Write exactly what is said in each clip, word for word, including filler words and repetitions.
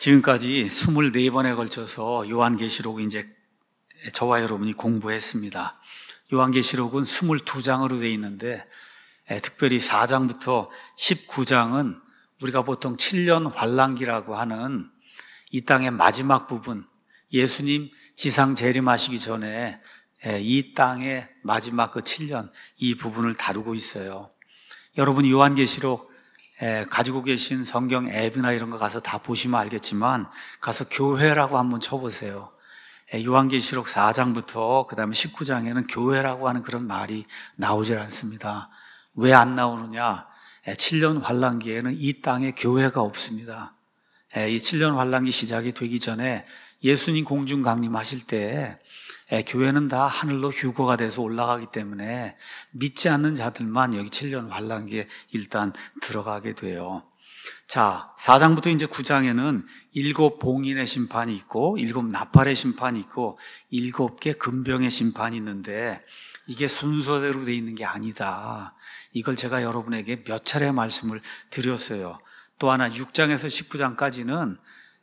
지금까지 스물네 번에 걸쳐서 요한계시록 이제 저와 여러분이 공부했습니다. 요한계시록은 스물두 장으로 되어 있는데 특별히 사 장부터 십구 장은 우리가 보통 칠 년 환란기라고 하는 이 땅의 마지막 부분, 예수님 지상 재림하시기 전에 이 땅의 마지막 그 칠 년, 이 부분을 다루고 있어요. 여러분이 요한계시록 가지고 계신 성경 앱이나 이런 거 가서 다 보시면 알겠지만 가서 교회라고 한번 쳐보세요. 요한계시록 사 장부터 그 다음에 십구 장에는 교회라고 하는 그런 말이 나오질 않습니다. 왜 안 나오느냐? 칠 년 환란기에는 이 땅에 교회가 없습니다. 이 칠 년 환란기 시작이 되기 전에 예수님 공중 강림하실 때 교회는 다 하늘로 휴거가 돼서 올라가기 때문에 믿지 않는 자들만 여기 칠 년 환란기에 일단 들어가게 돼요. 자, 사 장부터 이제 구 장에는 일곱 봉인의 심판이 있고 일곱 나팔의 심판이 있고 일곱 개 금병의 심판이 있는데 이게 순서대로 돼 있는 게 아니다. 이걸 제가 여러분에게 몇 차례 말씀을 드렸어요. 또 하나 육 장에서 십구 장까지는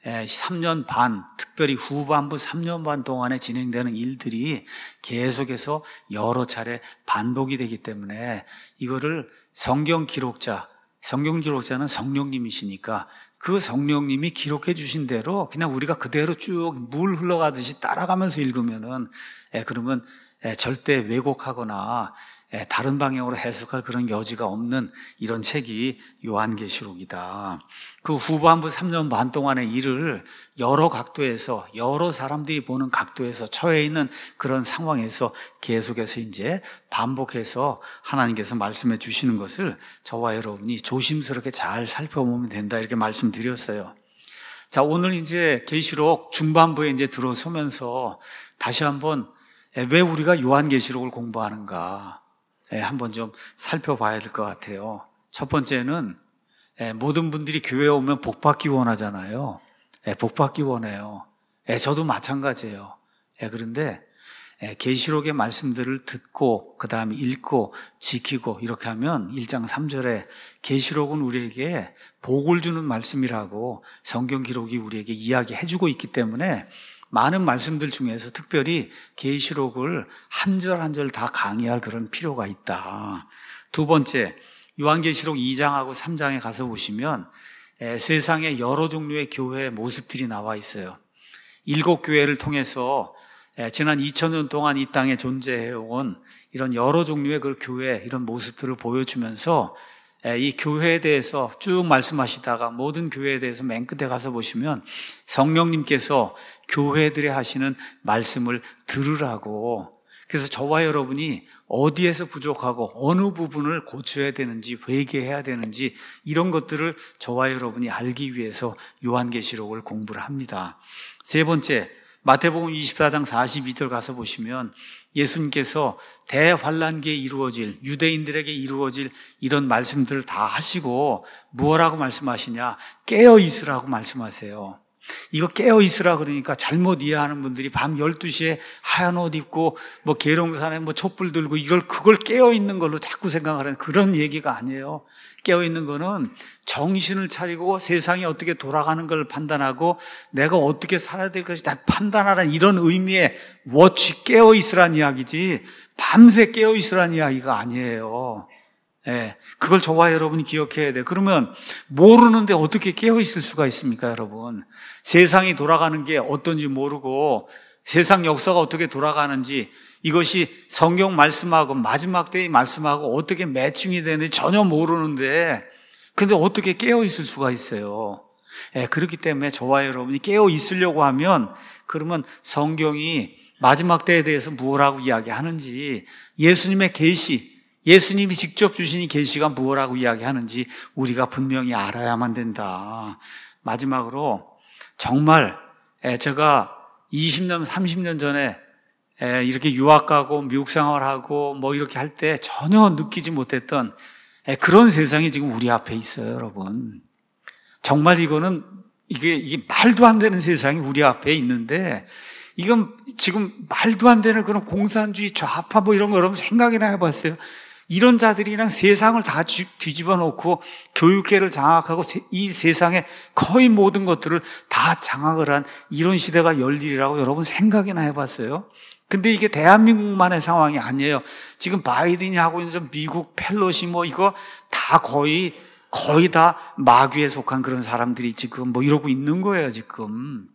삼 년 반, 특별히 후반부 삼 년 반 동안에 진행되는 일들이 계속해서 여러 차례 반복이 되기 때문에 이거를 성경 기록자, 성경 기록자는 성령님이시니까 그 성령님이 기록해 주신 대로 그냥 우리가 그대로 쭉 물 흘러가듯이 따라가면서 읽으면은 그러면 절대 왜곡하거나 다른 방향으로 해석할 그런 여지가 없는 이런 책이 요한계시록이다. 그 후반부 삼 년 반 동안의 일을 여러 각도에서, 여러 사람들이 보는 각도에서 처해 있는 그런 상황에서 계속해서 이제 반복해서 하나님께서 말씀해 주시는 것을 저와 여러분이 조심스럽게 잘 살펴보면 된다. 이렇게 말씀드렸어요. 자, 오늘 이제 계시록 중반부에 이제 들어서면서 다시 한번 왜 우리가 요한계시록을 공부하는가? 한번 좀 살펴봐야 될 것 같아요. 첫 번째는 모든 분들이 교회에 오면 복받기 원하잖아요. 복받기 원해요. 저도 마찬가지예요. 그런데 계시록의 말씀들을 듣고 그 다음에 읽고 지키고 이렇게 하면 일 장 삼 절에 계시록은 우리에게 복을 주는 말씀이라고 성경 기록이 우리에게 이야기해주고 있기 때문에 많은 말씀들 중에서 특별히 계시록을 한 절 한 절 다 강의할 그런 필요가 있다. 두 번째, 요한계시록 이 장하고 삼 장에 가서 보시면 세상에 여러 종류의 교회의 모습들이 나와 있어요. 일곱 교회를 통해서 지난 이천 년 동안 이 땅에 존재해온 이런 여러 종류의 그 교회 이런 모습들을 보여주면서 이 교회에 대해서 쭉 말씀하시다가 모든 교회에 대해서 맨 끝에 가서 보시면 성령님께서 교회들에 하시는 말씀을 들으라고, 그래서 저와 여러분이 어디에서 부족하고 어느 부분을 고쳐야 되는지 회개해야 되는지 이런 것들을 저와 여러분이 알기 위해서 요한계시록을 공부를 합니다. 세 번째, 마태복음 이십사 장 사십이 절 가서 보시면 예수님께서 대환란기에 이루어질, 유대인들에게 이루어질 이런 말씀들을 다 하시고 무엇라고 말씀하시냐? 깨어 있으라고 말씀하세요. 이거 깨어 있으라 그러니까 잘못 이해하는 분들이 밤 열두 시에 하얀 옷 입고 뭐 계룡산에 뭐 촛불 들고 이걸 그걸 깨어 있는 걸로 자꾸 생각하는 그런 얘기가 아니에요. 깨어 있는 거는 정신을 차리고 세상이 어떻게 돌아가는 걸 판단하고 내가 어떻게 살아야 될 것이 다 판단하라는 이런 의미의 워치, 깨어 있으란 이야기지 밤새 깨어 있으란 이야기가 아니에요. 예, 그걸 저와 여러분이 기억해야 돼요. 그러면 모르는데 어떻게 깨어 있을 수가 있습니까, 여러분? 세상이 돌아가는 게 어떤지 모르고 세상 역사가 어떻게 돌아가는지 이것이 성경 말씀하고 마지막 때의 말씀하고 어떻게 매칭이 되는지 전혀 모르는데 근데 어떻게 깨어 있을 수가 있어요? 예, 그렇기 때문에 저와 여러분이 깨어 있으려고 하면 그러면 성경이 마지막 때에 대해서 무엇라고 이야기하는지, 예수님의 계시, 예수님이 직접 주신 이 계시가 무엇라고 이야기하는지 우리가 분명히 알아야만 된다. 마지막으로 정말 제가 이십 년, 삼십 년 전에 이렇게 유학 가고 미국 생활하고 뭐 이렇게 할 때 전혀 느끼지 못했던 그런 세상이 지금 우리 앞에 있어요, 여러분. 정말 이거는 이게, 이게 말도 안 되는 세상이 우리 앞에 있는데 이건 지금 말도 안 되는 그런 공산주의 좌파 뭐 이런 거 여러분 생각이나 해봤어요? 이런 자들이랑 세상을 다 뒤집어 놓고 교육계를 장악하고 이 세상의 거의 모든 것들을 다 다 장악을 한 이런 시대가 열리리라고 여러분 생각이나 해봤어요? 근데 이게 대한민국만의 상황이 아니에요. 지금 바이든이 하고 있는 저 미국 펠로시 뭐 이거 다 거의 거의 다 마귀에 속한 그런 사람들이 지금 뭐 이러고 있는 거예요, 지금.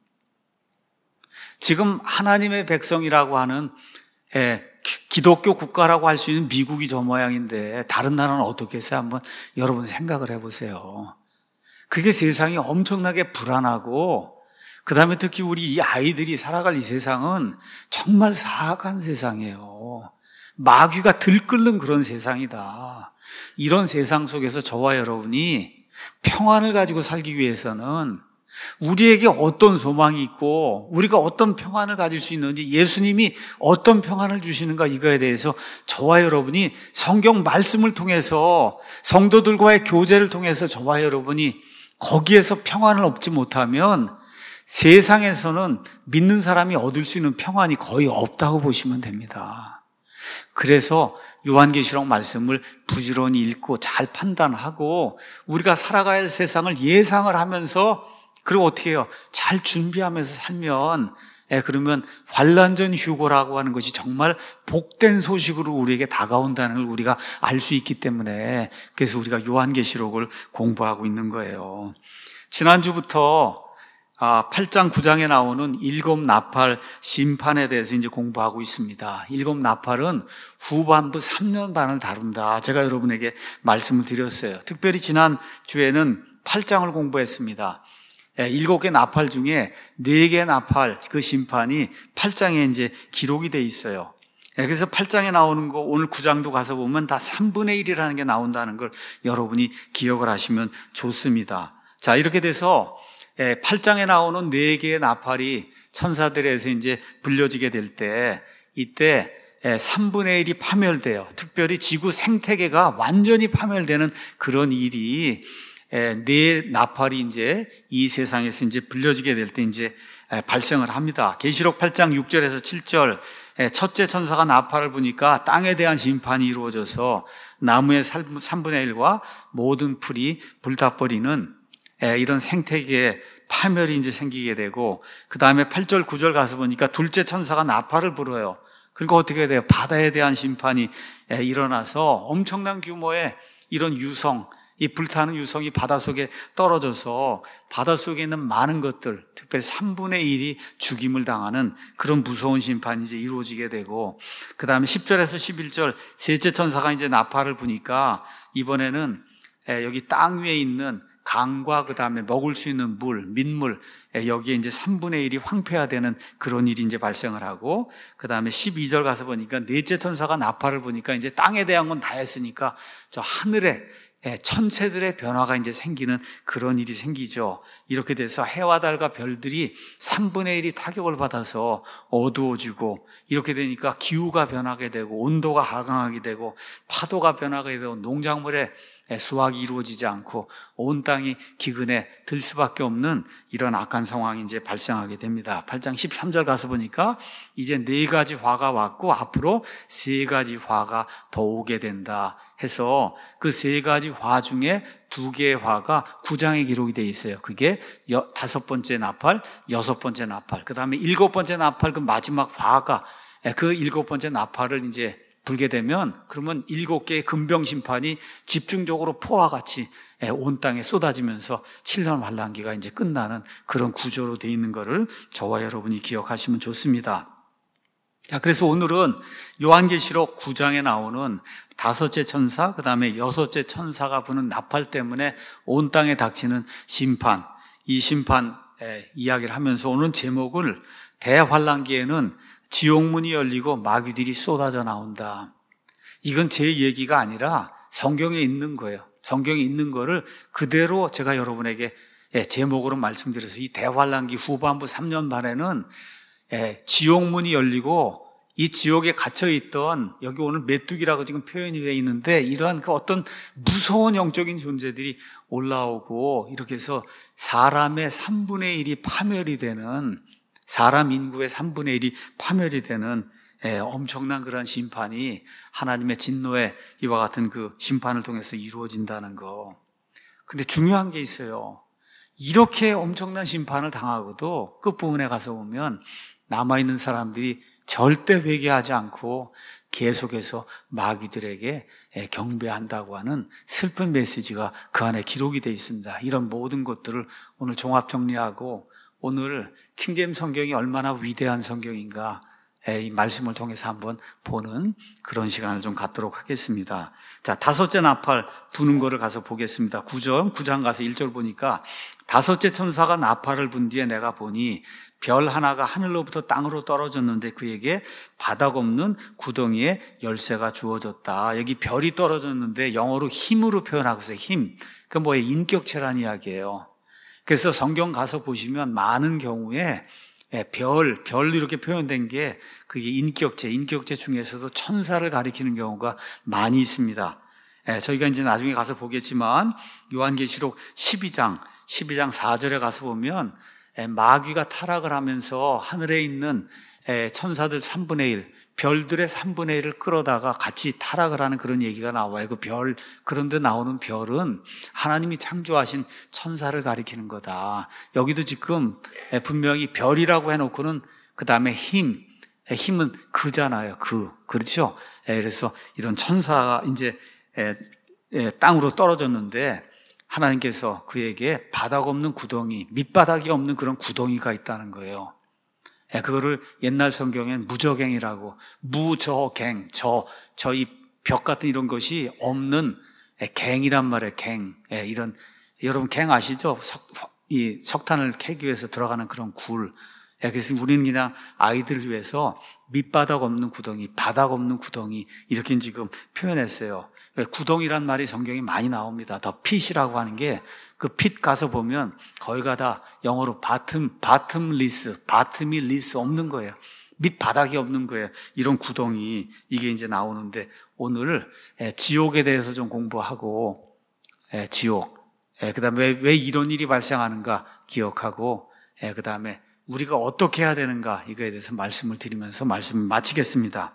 지금 하나님의 백성이라고 하는 예, 기독교 국가라고 할 수 있는 미국이 저 모양인데 다른 나라는 어떻겠어요? 한번 여러분 생각을 해보세요. 그게 세상이 엄청나게 불안하고 그 다음에 특히 우리 이 아이들이 살아갈 이 세상은 정말 사악한 세상이에요. 마귀가 들끓는 그런 세상이다. 이런 세상 속에서 저와 여러분이 평안을 가지고 살기 위해서는 우리에게 어떤 소망이 있고 우리가 어떤 평안을 가질 수 있는지, 예수님이 어떤 평안을 주시는가, 이거에 대해서 저와 여러분이 성경 말씀을 통해서, 성도들과의 교제를 통해서 저와 여러분이 거기에서 평안을 얻지 못하면 세상에서는 믿는 사람이 얻을 수 있는 평안이 거의 없다고 보시면 됩니다. 그래서 요한계시록 말씀을 부지런히 읽고 잘 판단하고 우리가 살아가야 할 세상을 예상을 하면서, 그리고 어떻게 해요? 잘 준비하면서 살면, 예, 그러면 환난전 휴거라고 하는 것이 정말 복된 소식으로 우리에게 다가온다는 걸 우리가 알 수 있기 때문에, 그래서 우리가 요한계시록을 공부하고 있는 거예요. 지난주부터 팔 장 구 장에 나오는 일곱 나팔 심판에 대해서 이제 공부하고 있습니다. 일곱 나팔은 후반부 삼 년 반을 다룬다, 제가 여러분에게 말씀을 드렸어요. 특별히 지난주에는 팔 장을 공부했습니다. 일곱 개 나팔 중에 네 개 나팔, 그 심판이 팔 장에 이제 기록이 돼 있어요. 그래서 팔 장에 나오는 거 오늘 구 장도 가서 보면 다 삼분의 일이라는 게 나온다는 걸 여러분이 기억을 하시면 좋습니다. 자, 이렇게 돼서 팔 장에 나오는 네 개의 나팔이 천사들에서 이제 불려지게 될 때, 이때 삼분의 일이 파멸돼요. 특별히 지구 생태계가 완전히 파멸되는 그런 일이, 네 나팔이 이제 이 세상에서 이제 불려지게 될 때 이제 발생을 합니다. 계시록 팔 장 육 절에서 칠 절, 첫째 천사가 나팔을 부니까 땅에 대한 심판이 이루어져서 나무의 삼분의 일과 모든 풀이 불타버리는 이런 생태계에 파멸이 이제 생기게 되고, 그 다음에 팔 절 구 절 가서 보니까 둘째 천사가 나팔을 불어요. 그리고 어떻게 돼요? 바다에 대한 심판이 일어나서 엄청난 규모의 이런 유성, 이 불타는 유성이 바닷속에 떨어져서 바닷속에 있는 많은 것들, 특별히 삼분의 일이 죽임을 당하는 그런 무서운 심판이 이제 이루어지게 되고, 그 다음에 십 절에서 십일 절 셋째 천사가 이제 나팔을 부니까 이번에는 여기 땅 위에 있는 강과 그 다음에 먹을 수 있는 물, 민물, 여기에 이제 삼분의 일이 황폐화되는 그런 일이 이제 발생을 하고, 그 다음에 십이 절 가서 보니까 넷째 천사가 나팔을 부니까 이제 땅에 대한 건 다 했으니까 저 하늘에 천체들의 변화가 이제 생기는 그런 일이 생기죠. 이렇게 돼서 해와 달과 별들이 삼분의 일이 타격을 받아서 어두워지고, 이렇게 되니까 기후가 변하게 되고 온도가 하강하게 되고 파도가 변하게 되고 농작물의 수확이 이루어지지 않고 온 땅이 기근에 들 수밖에 없는 이런 악한 상황이 이제 발생하게 됩니다. 팔 장 십삼 절 가서 보니까 이제 네 가지 화가 왔고 앞으로 세 가지 화가 더 오게 된다 해서, 그 세 가지 화 중에 두 개의 화가 구 장에 기록이 되어 있어요. 그게 여, 다섯 번째 나팔, 여섯 번째 나팔, 그 다음에 일곱 번째 나팔, 그 마지막 화가, 그 일곱 번째 나팔을 이제 불게 되면, 그러면 일곱 개의 금병 심판이 집중적으로 포와 같이 온 땅에 쏟아지면서 칠 년 환란기가 이제 끝나는 그런 구조로 되어 있는 것을 저와 여러분이 기억하시면 좋습니다. 자, 그래서 오늘은 요한계시록 구 장에 나오는 다섯째 천사, 그 다음에 여섯째 천사가 부는 나팔 때문에 온 땅에 닥치는 심판, 이 심판 이야기를 하면서 오늘 제목을 대환란기에는 지옥문이 열리고 마귀들이 쏟아져 나온다. 이건 제 얘기가 아니라 성경에 있는 거예요. 성경에 있는 거를 그대로 제가 여러분에게 제목으로 말씀드려서, 이 대환란기 후반부 삼 년 반에는 지옥문이 열리고 이 지옥에 갇혀있던, 여기 오늘 메뚜기라고 지금 표현이 되어 있는데, 이러한 그 어떤 무서운 영적인 존재들이 올라오고, 이렇게 해서 사람의 삼분의 일이 파멸이 되는, 사람 인구의 삼분의 일이 파멸이 되는 엄청난 그런 심판이 하나님의 진노의 이와 같은 그 심판을 통해서 이루어진다는 거. 근데 중요한 게 있어요. 이렇게 엄청난 심판을 당하고도 끝부분에 가서 보면 남아있는 사람들이 절대 회개하지 않고 계속해서 마귀들에게 경배한다고 하는 슬픈 메시지가 그 안에 기록이 되어 있습니다. 이런 모든 것들을 오늘 종합 정리하고 오늘 킹제임스 성경이 얼마나 위대한 성경인가 이 말씀을 통해서 한번 보는 그런 시간을 좀 갖도록 하겠습니다. 자, 다섯째 나팔 부는 거를 가서 보겠습니다. 구 절, 구 장 가서 일 절 보니까 다섯째 천사가 나팔을 분 뒤에 내가 보니 별 하나가 하늘로부터 땅으로 떨어졌는데 그에게 바닥 없는 구덩이에 열쇠가 주어졌다. 여기 별이 떨어졌는데 영어로 힘으로 표현하고 있어요. 힘. 그 뭐예요? 인격체란 이야기예요. 그래서 성경 가서 보시면 많은 경우에 별, 별 이렇게 표현된 게 그게 인격체, 인격체 중에서도 천사를 가리키는 경우가 많이 있습니다. 저희가 이제 나중에 가서 보겠지만 요한계시록 십이 장, 십이 장 사 절에 가서 보면 마귀가 타락을 하면서 하늘에 있는 천사들 삼분의 일, 별들의 삼분의 일을 끌어다가 같이 타락을 하는 그런 얘기가 나와요. 그 별, 그런데 나오는 별은 하나님이 창조하신 천사를 가리키는 거다. 여기도 지금 분명히 별이라고 해놓고는 그 다음에 힘, 힘은 그잖아요. 그, 그렇죠? 그래서 이런 천사가 이제 땅으로 떨어졌는데 하나님께서 그에게 바닥 없는 구덩이, 밑바닥이 없는 그런 구덩이가 있다는 거예요. 그거를 옛날 성경엔 무저갱이라고, 무저갱, 저, 저 이 벽 같은 이런 것이 없는 갱이란 말이에요. 갱. 이런, 여러분 갱 아시죠? 석, 이 석탄을 캐기 위해서 들어가는 그런 굴. 그래서 우리는 그냥 아이들을 위해서 밑바닥 없는 구덩이, 바닥 없는 구덩이, 이렇게 지금 표현했어요. 구덩이란 말이 성경에 많이 나옵니다. 더 핏이라고 하는 게 그 핏 가서 보면 거기가 다 영어로 바텀, 바텀리스, 바텀이 리스 없는 거예요. 밑바닥이 없는 거예요. 이런 구덩이, 이게 이제 나오는데 오늘 지옥에 대해서 좀 공부하고, 지옥, 그 다음에 왜, 왜 이런 일이 발생하는가 기억하고, 그 다음에 우리가 어떻게 해야 되는가 이거에 대해서 말씀을 드리면서 말씀을 마치겠습니다.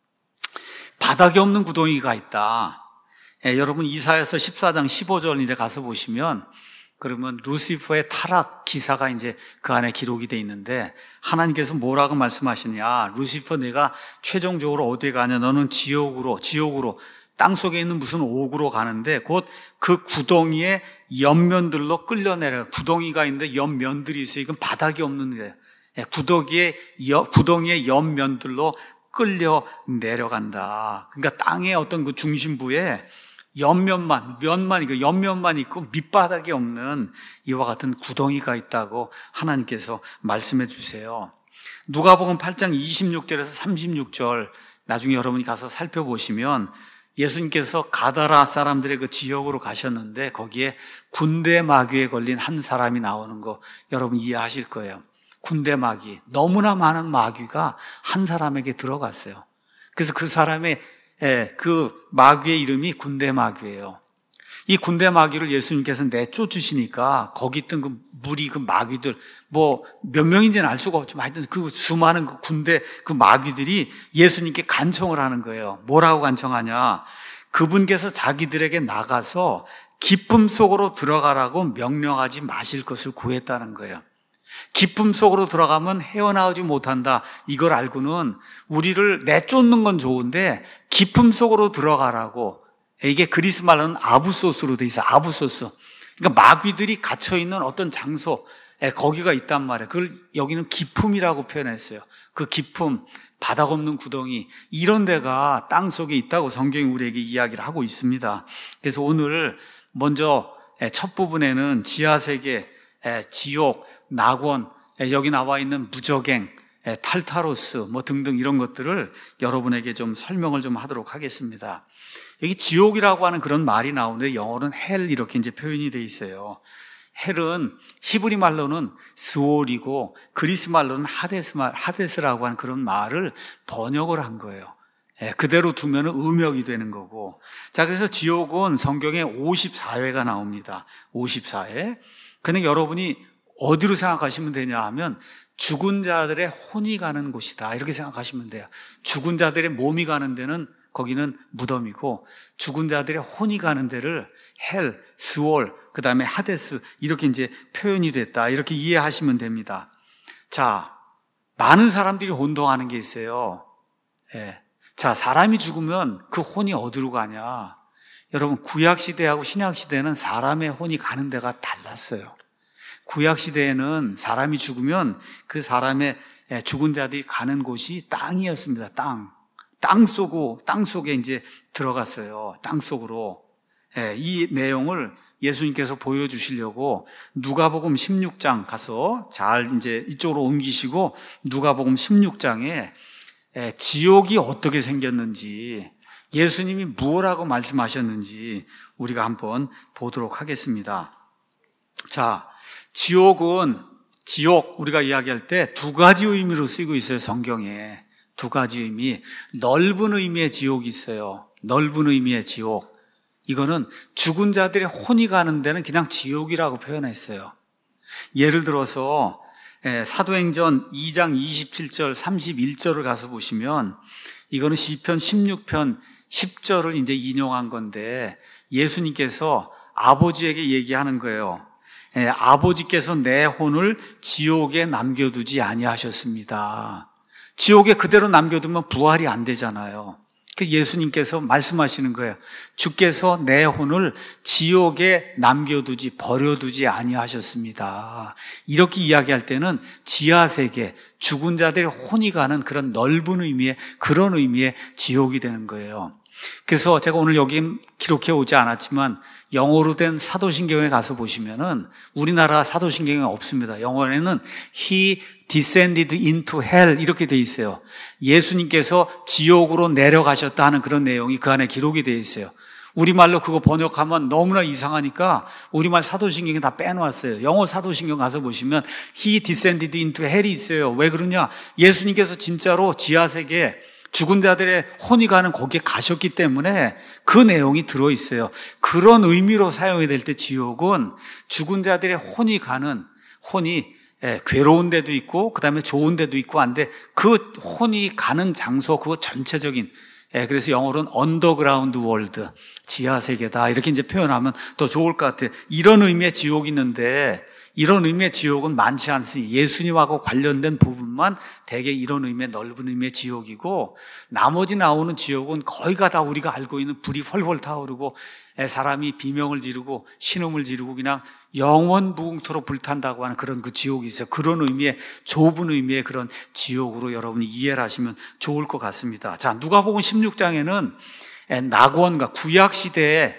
바닥이 없는 구덩이가 있다. 예, 여러분 이사야서 십사 장 십오 절 이제 가서 보시면 그러면 루시퍼의 타락 기사가 이제 그 안에 기록이 돼 있는데 하나님께서 뭐라고 말씀하시냐? 루시퍼 내가 최종적으로 어디에 가냐? 너는 지옥으로 지옥으로 땅 속에 있는 무슨 옥으로 가는데 곧 그 구덩이의 옆면들로 끌려내려. 구덩이가 있는데 옆면들이 있어요. 이건 바닥이 없는 거예요. 예, 구덩이의 옆, 구덩이의 옆면들로 끌려 내려간다. 그러니까 땅의 어떤 그 중심부에 옆면만, 면만, 이거 옆면만 있고 밑바닥이 없는 이와 같은 구덩이가 있다고 하나님께서 말씀해 주세요. 누가복음 팔 장 이십육 절에서 삼십육 절 나중에 여러분이 가서 살펴보시면 예수님께서 가다라 사람들의 그 지역으로 가셨는데 거기에 군대 마귀에 걸린 한 사람이 나오는 거 여러분 이해하실 거예요. 군대 마귀, 너무나 많은 마귀가 한 사람에게 들어갔어요. 그래서 그 사람의 그 마귀의 이름이 군대 마귀예요. 이 군대 마귀를 예수님께서 내쫓으시니까 거기 있던 그 무리 그 마귀들 뭐 몇 명인지는 알 수가 없지만 하여튼 그 수많은 그 군대 그 마귀들이 예수님께 간청을 하는 거예요. 뭐라고 간청하냐? 그분께서 자기들에게 나가서 기쁨 속으로 들어가라고 명령하지 마실 것을 구했다는 거예요. 기쁨 속으로 들어가면 헤어나오지 못한다. 이걸 알고는 우리를 내쫓는 건 좋은데 기쁨 속으로 들어가라고. 이게 그리스 말로는 아부소스로 돼 있어. 아부소스. 그러니까 마귀들이 갇혀있는 어떤 장소, 거기가 있단 말이에요. 그걸 여기는 기품이라고 표현했어요. 그 기품, 바닥 없는 구덩이, 이런 데가 땅 속에 있다고 성경이 우리에게 이야기를 하고 있습니다. 그래서 오늘 먼저 첫 부분에는 지하세계, 지옥, 낙원, 여기 나와 있는 무저갱, 탈타로스 뭐 등등 이런 것들을 여러분에게 좀 설명을 좀 하도록 하겠습니다. 여기 지옥이라고 하는 그런 말이 나오는데 영어로는 헬 이렇게 이제 표현이 돼 있어요. 헬은 히브리 말로는 스올이고 그리스 말로는 하데스 말, 하데스라고 하는 그런 말을 번역을 한 거예요. 그대로 두면 음역이 되는 거고. 자, 그래서 지옥은 성경에 오십사 회가 나옵니다. 오십사 회. 근데 여러분이 어디로 생각하시면 되냐 하면 죽은 자들의 혼이 가는 곳이다. 이렇게 생각하시면 돼요. 죽은 자들의 몸이 가는 데는 거기는 무덤이고 죽은 자들의 혼이 가는 데를 헬, 스월, 그 다음에 하데스 이렇게 이제 표현이 됐다. 이렇게 이해하시면 됩니다. 자, 많은 사람들이 혼동하는 게 있어요. 예. 자, 사람이 죽으면 그 혼이 어디로 가냐? 여러분, 구약시대하고 신약시대는 사람의 혼이 가는 데가 달랐어요. 구약시대에는 사람이 죽으면 그 사람의 죽은 자들이 가는 곳이 땅이었습니다. 땅. 땅 속고, 땅 속에 이제 들어갔어요. 땅 속으로. 예, 이 내용을 예수님께서 보여주시려고 누가복음 십육 장 가서 잘 이제 이쪽으로 옮기시고 누가복음 십육 장에 예, 지옥이 어떻게 생겼는지 예수님이 무엇라고 말씀하셨는지 우리가 한번 보도록 하겠습니다. 자, 지옥은 지옥 우리가 이야기할 때 두 가지 의미로 쓰이고 있어요. 성경에 두 가지 의미. 넓은 의미의 지옥이 있어요. 넓은 의미의 지옥. 이거는 죽은 자들의 혼이 가는 데는 그냥 지옥이라고 표현했어요. 예를 들어서 사도행전 이 장 이십칠 절 삼십일 절을 가서 보시면 이거는 시편 십육 편 십 절을 이제 인용한 건데 예수님께서 아버지에게 얘기하는 거예요. 예, 아버지께서 내 혼을 지옥에 남겨두지 아니하셨습니다. 지옥에 그대로 남겨두면 부활이 안 되잖아요. 그 예수님께서 말씀하시는 거예요. 주께서 내 혼을 지옥에 남겨두지 버려두지 아니하셨습니다. 이렇게 이야기할 때는 지하세계, 죽은 자들의 혼이 가는 그런 넓은 의미의 그런 의미의 지옥이 되는 거예요. 그래서 제가 오늘 여기 기록해 오지 않았지만 영어로 된 사도신경에 가서 보시면은 우리나라 사도신경에 없습니다. 영어에는 He descended into hell 이렇게 돼 있어요. 예수님께서 지옥으로 내려가셨다 하는 그런 내용이 그 안에 기록이 돼 있어요. 우리말로 그거 번역하면 너무나 이상하니까 우리말 사도신경에 다 빼놓았어요. 영어 사도신경 가서 보시면 He descended into hell이 있어요. 왜 그러냐? 예수님께서 진짜로 지하세계에 죽은 자들의 혼이 가는 거기에 가셨기 때문에 그 내용이 들어있어요. 그런 의미로 사용이 될 때 지옥은 죽은 자들의 혼이 가는 혼이 괴로운 데도 있고 그 다음에 좋은 데도 있고 한데 그 혼이 가는 장소 그거 전체적인 그래서 영어로는 언더그라운드 월드 지하세계다 이렇게 이제 표현하면 더 좋을 것 같아요. 이런 의미의 지옥이 있는데 이런 의미의 지옥은 많지 않습니다. 예수님하고 관련된 부분만 대개 이런 의미의 넓은 의미의 지옥이고 나머지 나오는 지옥은 거의가 다 우리가 알고 있는 불이 헐헐 타오르고 사람이 비명을 지르고 신음을 지르고 그냥 영원 무궁토록 불탄다고 하는 그런 그 지옥이 있어요. 그런 의미의 좁은 의미의 그런 지옥으로 여러분이 이해를 하시면 좋을 것 같습니다. 자, 누가복음 십육 장에는 낙원과 구약시대에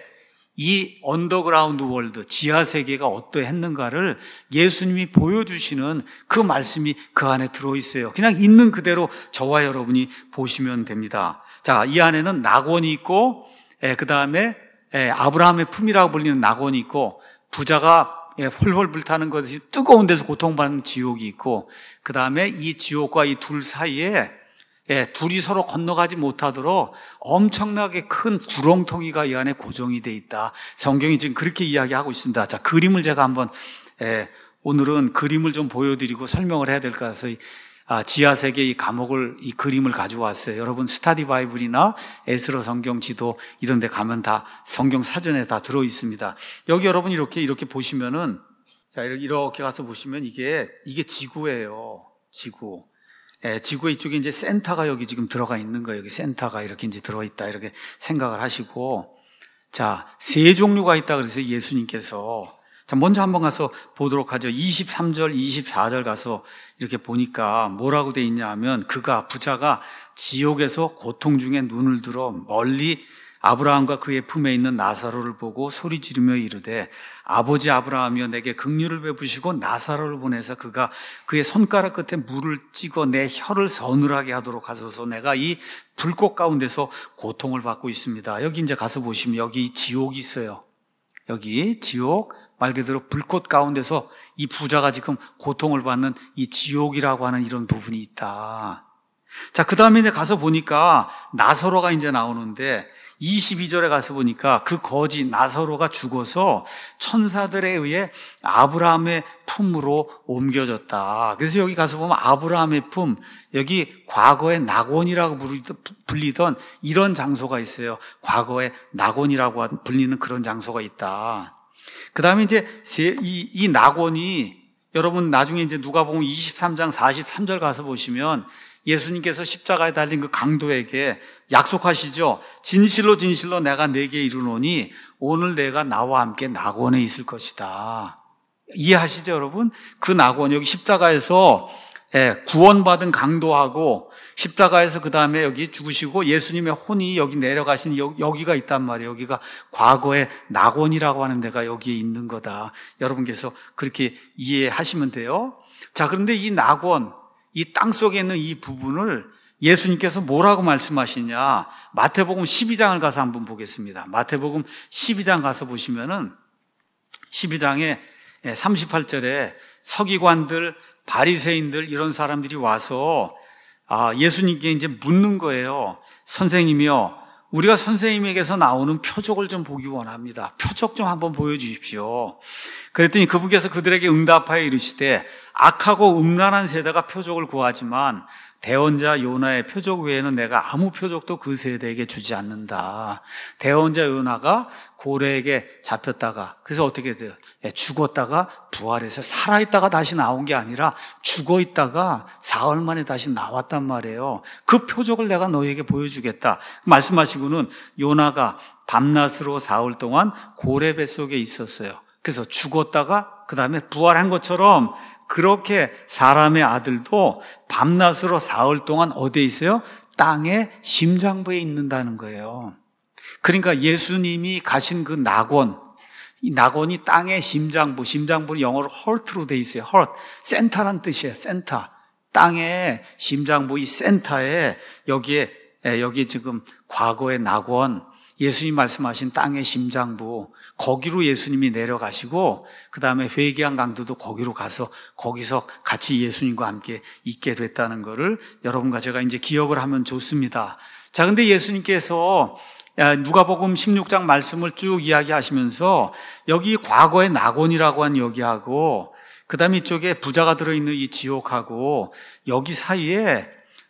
이 언더그라운드 월드, 지하세계가 어떠했는가를 예수님이 보여주시는 그 말씀이 그 안에 들어있어요. 그냥 있는 그대로 저와 여러분이 보시면 됩니다. 자, 이 안에는 낙원이 있고, 그 다음에 아브라함의 품이라고 불리는 낙원이 있고, 부자가 홀홀 불타는 것이 뜨거운 데서 고통받는 지옥이 있고, 그 다음에 이 지옥과 이 둘 사이에 예, 둘이 서로 건너가지 못하도록 엄청나게 큰 구렁텅이가 이 안에 고정이 돼 있다. 성경이 지금 그렇게 이야기하고 있습니다. 자, 그림을 제가 한번 예, 오늘은 그림을 좀 보여드리고 설명을 해야 될 것 같아서 아, 지하세계 이 감옥을 이 그림을 가져왔어요. 여러분 스타디 바이블이나 에스라 성경 지도 이런 데 가면 다 성경 사전에 다 들어 있습니다. 여기 여러분 이렇게 이렇게 보시면은 자, 이렇게 가서 보시면 이게 이게 지구예요. 지구. 예, 지구의 이쪽에 이제 센터가 여기 지금 들어가 있는 거예요. 여기 센터가 이렇게 이제 들어있다. 이렇게 생각을 하시고. 자, 세 종류가 있다. 그래서 예수님께서. 자, 먼저 한번 가서 보도록 하죠. 이십삼 절, 이십사 절 가서 이렇게 보니까 뭐라고 돼 있냐 하면 그가, 부자가 지옥에서 고통 중에 눈을 들어 멀리 아브라함과 그의 품에 있는 나사로를 보고 소리 지르며 이르되 아버지 아브라함이여 내게 긍휼을 베푸시고 나사로를 보내서 그가 그의 손가락 끝에 물을 찍어 내 혀를 서늘하게 하도록 하소서. 내가 이 불꽃 가운데서 고통을 받고 있습니다. 여기 이제 가서 보시면 여기 지옥이 있어요. 여기 지옥 말 그대로 불꽃 가운데서 이 부자가 지금 고통을 받는 이 지옥이라고 하는 이런 부분이 있다. 자, 그 다음에 이제 가서 보니까 나사로가 이제 나오는데 이십이 절에 가서 보니까 그 거지 나사로가 죽어서 천사들에 의해 아브라함의 품으로 옮겨졌다. 그래서 여기 가서 보면 아브라함의 품, 여기 과거의 낙원이라고 불리던 이런 장소가 있어요. 과거의 낙원이라고 불리는 그런 장소가 있다. 그 다음에 이제 이, 이 낙원이 여러분 나중에 이제 누가복음 이십삼 장 사십삼 절 가서 보시면 예수님께서 십자가에 달린 그 강도에게 약속하시죠. 진실로 진실로 내가 네게 이르노니 오늘 내가 나와 함께 낙원에 있을 것이다. 이해하시죠, 여러분? 그 낙원, 여기 십자가에서 구원받은 강도하고 십자가에서 그 다음에 여기 죽으시고 예수님의 혼이 여기 내려가신 여기가 있단 말이에요. 여기가 과거의 낙원이라고 하는 데가 여기에 있는 거다. 여러분께서 그렇게 이해하시면 돼요. 자, 그런데 이 낙원, 이 땅 속에 있는 이 부분을 예수님께서 뭐라고 말씀하시냐? 마태복음 십이 장을 가서 한번 보겠습니다. 마태복음 십이 장 가서 보시면은 십이 장에 삼십팔 절에 서기관들, 바리새인들 이런 사람들이 와서 아, 예수님께 이제 묻는 거예요. 선생님이요, 우리가 선생님에게서 나오는 표적을 좀 보기 원합니다. 표적 좀 한번 보여주십시오. 그랬더니 그분께서 그들에게 응답하여 이르시되 악하고 음란한 세대가 표적을 구하지만 대언자 요나의 표적 외에는 내가 아무 표적도 그 세대에게 주지 않는다. 대언자 요나가 고래에게 잡혔다가 그래서 어떻게 돼요? 죽었다가 부활해서 살아있다가 다시 나온 게 아니라 죽어있다가 사흘 만에 다시 나왔단 말이에요. 그 표적을 내가 너희에게 보여주겠다 말씀하시고는 요나가 밤낮으로 사흘 동안 고래 뱃속에 있었어요. 그래서 죽었다가 그 다음에 부활한 것처럼 그렇게 사람의 아들도 밤낮으로 사흘 동안 어디에 있어요? 땅의 심장부에 있는다는 거예요. 그러니까 예수님이 가신 그 낙원, 이 낙원이 땅의 심장부, 심장부는 영어로 heart로 돼 있어요. heart, 센터란 뜻이에요. 센터. 땅의 심장부, 이 센터에 여기에 여기 지금 과거의 낙원, 예수님 말씀하신 땅의 심장부, 거기로 예수님이 내려가시고 그 다음에 회개한 강도도 거기로 가서 거기서 같이 예수님과 함께 있게 됐다는 것을 여러분과 제가 이제 기억을 하면 좋습니다. 자, 근데 예수님께서 누가복음 십육 장 말씀을 쭉 이야기하시면서 여기 과거의 낙원이라고 한 여기하고 그 다음에 이쪽에 부자가 들어있는 이 지옥하고 여기 사이에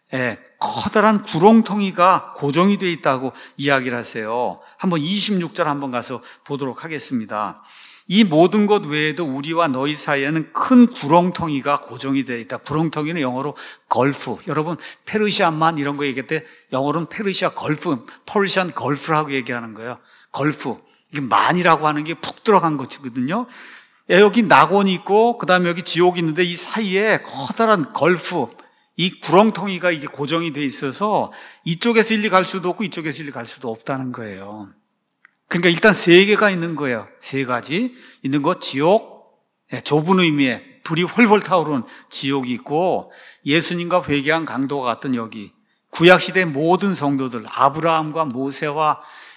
커다란 구렁텅이가 고정이 되어 있다고 이야기를 하세요. 한번 이십육 절 한번 가서 보도록 하겠습니다. 이 모든 것 외에도 우리와 너희 사이에는 큰 구렁텅이가 고정이 되어 있다. 구렁텅이는 영어로 걸프. 여러분 페르시아만 이런 거 얘기할 때 영어로는 페르시아 걸프, 퍼시안 걸프라고 얘기하는 거예요. 걸프. 이게 만이라고 하는 게 푹 들어간 것이거든요. 여기 낙원이 있고 그 다음에 여기 지옥이 있는데 이 사이에 커다란 걸프, 이 구렁텅이가 이게 고정이 돼 있어서 이쪽에서 일리 갈 수도 없고 이쪽에서 일리 갈 수도 없다는 거예요. 그러니까 일단 세 개가 있는 거예요. 세 가지 있는 것. 지옥, 좁은 의미의 불이 훨훨 타오르는 지옥이 있고 예수님과 회개한 강도가 같은 여기 구약시대의 모든 성도들, 아브라함과 모세와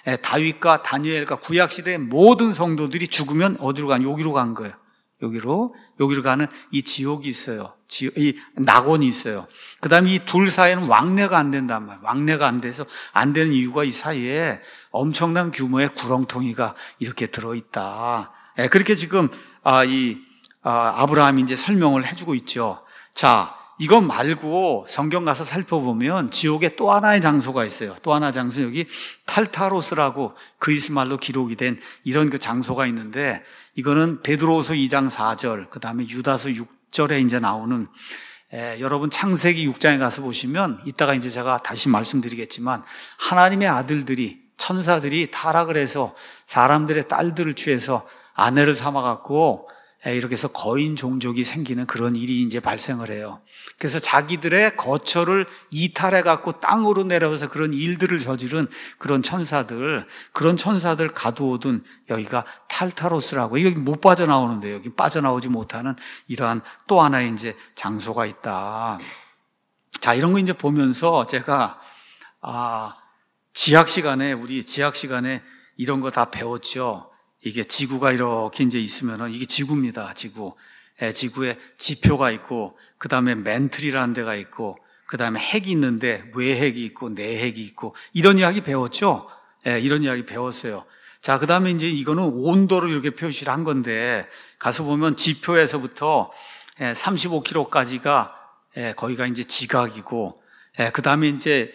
다윗과 다니엘과 구약시대의 모든 성도들이 죽으면 어디로 가냐? 여기로 간 거예요. 여기로, 여기로 가는 이 지옥이 있어요. 지, 이 낙원이 있어요. 그 다음에 이 둘 사이에는 왕래가 안 된단 말이에요. 왕래가 안 돼서 안 되는 이유가 이 사이에 엄청난 규모의 구렁텅이가 이렇게 들어있다. 예, 그렇게 지금, 아, 이, 아, 아브라함이 이제 설명을 해주고 있죠. 자, 이것 말고 성경 가서 살펴보면 지옥에 또 하나의 장소가 있어요. 또 하나 장소, 여기 탈타로스라고 그리스 말로 기록이 된 이런 그 장소가 있는데 이거는 베드로후서 이 장 사 절, 그 다음에 유다서 육 절에 이제 나오는 에, 여러분 창세기 육 장에 가서 보시면 이따가 이제 제가 다시 말씀드리겠지만 하나님의 아들들이 천사들이 타락을 해서 사람들의 딸들을 취해서 아내를 삼아갖고 이렇게 해서 거인 종족이 생기는 그런 일이 이제 발생을 해요. 그래서 자기들의 거처를 이탈해 갖고 땅으로 내려와서 그런 일들을 저지른 그런 천사들, 그런 천사들 가두어둔 여기가 탈타로스라고, 여기 못 빠져나오는데 여기 빠져나오지 못하는 이러한 또 하나의 이제 장소가 있다. 자, 이런 거 이제 보면서 제가 아, 지학 시간에 우리 지학 시간에 이런 거 다 배웠죠. 이게 지구가 이렇게 이제 있으면은 이게 지구입니다. 지구. 예, 지구에 지표가 있고, 그 다음에 멘틀이라는 데가 있고, 그 다음에 핵이 있는데 외핵이 있고 내핵이 있고 이런 이야기 배웠죠. 예, 이런 이야기 배웠어요. 자, 그 다음에 이제 이거는 온도를 이렇게 표시를 한 건데 가서 보면 지표에서부터 예, 삼십오 킬로미터까지가 예, 거기가 이제 지각이고 예, 그 다음에 이제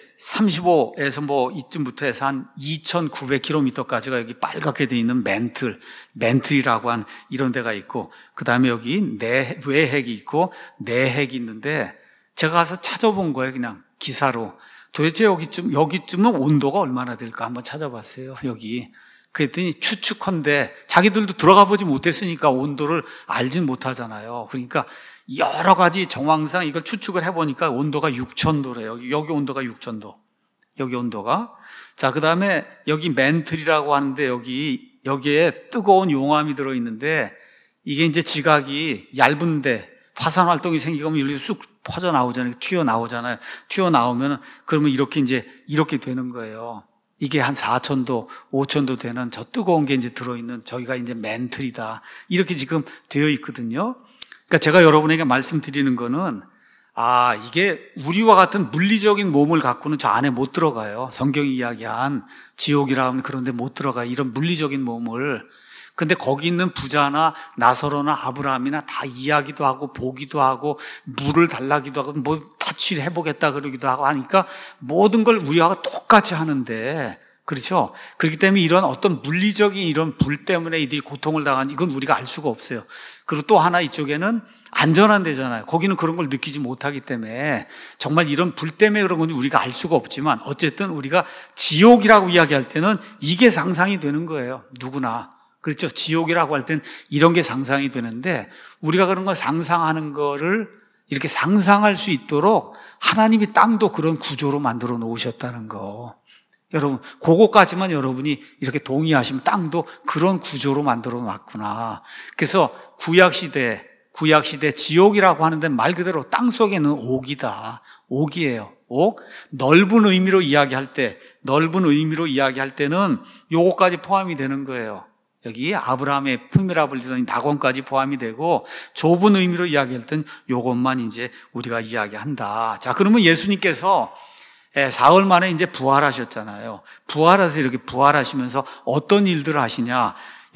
삼십오에서 뭐 이쯤부터 해서 한 이천구백 킬로미터까지가 여기 빨갛게 돼 있는 멘틀, 멘틀이라고 한 이런 데가 있고, 그 다음에 여기 내, 외핵이 있고 내핵이 있는데, 제가 가서 찾아본 거예요. 그냥 기사로. 도대체 여기쯤, 여기쯤은 온도가 얼마나 될까 한번 찾아봤어요. 여기. 그랬더니 추측컨대 자기들도 들어가 보지 못했으니까 온도를 알진 못하잖아요. 그러니까 여러 가지 정황상 이걸 추측을 해보니까 온도가 육천 도래요. 여기, 여기 온도가 육천 도. 여기 온도가. 자, 그 다음에 여기 멘틀이라고 하는데 여기, 여기에 뜨거운 용암이 들어있는데 이게 이제 지각이 얇은데 화산 활동이 생기면 이렇게 쑥 퍼져 나오잖아요. 튀어 나오잖아요. 튀어 나오면 그러면 이렇게 이제 이렇게 되는 거예요. 이게 한 사천 도, 오천 도 되는 저 뜨거운 게 이제 들어있는 저기가 이제 멘틀이다. 이렇게 지금 되어 있거든요. 그러니까 제가 여러분에게 말씀드리는 거는, 아, 이게 우리와 같은 물리적인 몸을 갖고는 저 안에 못 들어가요. 성경이 이야기한 지옥이라 하면 그런 데 못 들어가요. 이런 물리적인 몸을. 근데 거기 있는 부자나 나사로나 아브라함이나 다 이야기도 하고 보기도 하고 물을 달라기도 하고 뭐 터치를 해보겠다 그러기도 하고 하니까 모든 걸 우리와 똑같이 하는데, 그렇죠? 그렇기 때문에 이런 어떤 물리적인 이런 불 때문에 이들이 고통을 당하는지 이건 우리가 알 수가 없어요. 그리고 또 하나 이쪽에는 안전한 데잖아요. 거기는 그런 걸 느끼지 못하기 때문에 정말 이런 불 때문에 그런 건지 우리가 알 수가 없지만 어쨌든 우리가 지옥이라고 이야기할 때는 이게 상상이 되는 거예요. 누구나. 그렇죠. 지옥이라고 할 땐 이런 게 상상이 되는데 우리가 그런 거 상상하는 거를 이렇게 상상할 수 있도록 하나님이 땅도 그런 구조로 만들어 놓으셨다는 거. 여러분, 그거까지만 여러분이 이렇게 동의하시면 땅도 그런 구조로 만들어 놨구나. 그래서 구약시대, 구약시대 지옥이라고 하는데 말 그대로 땅 속에는 옥이다. 옥이에요. 옥. 넓은 의미로 이야기할 때, 넓은 의미로 이야기할 때는 요거까지 포함이 되는 거예요. 여기 아브라함의 품이라 불리던 낙원까지 포함이 되고 좁은 의미로 이야기할 땐 요것만 이제 우리가 이야기한다. 자, 그러면 예수님께서 사흘 만에 이제 부활하셨잖아요. 부활해서 이렇게 부활하시면서 어떤 일들을 하시냐?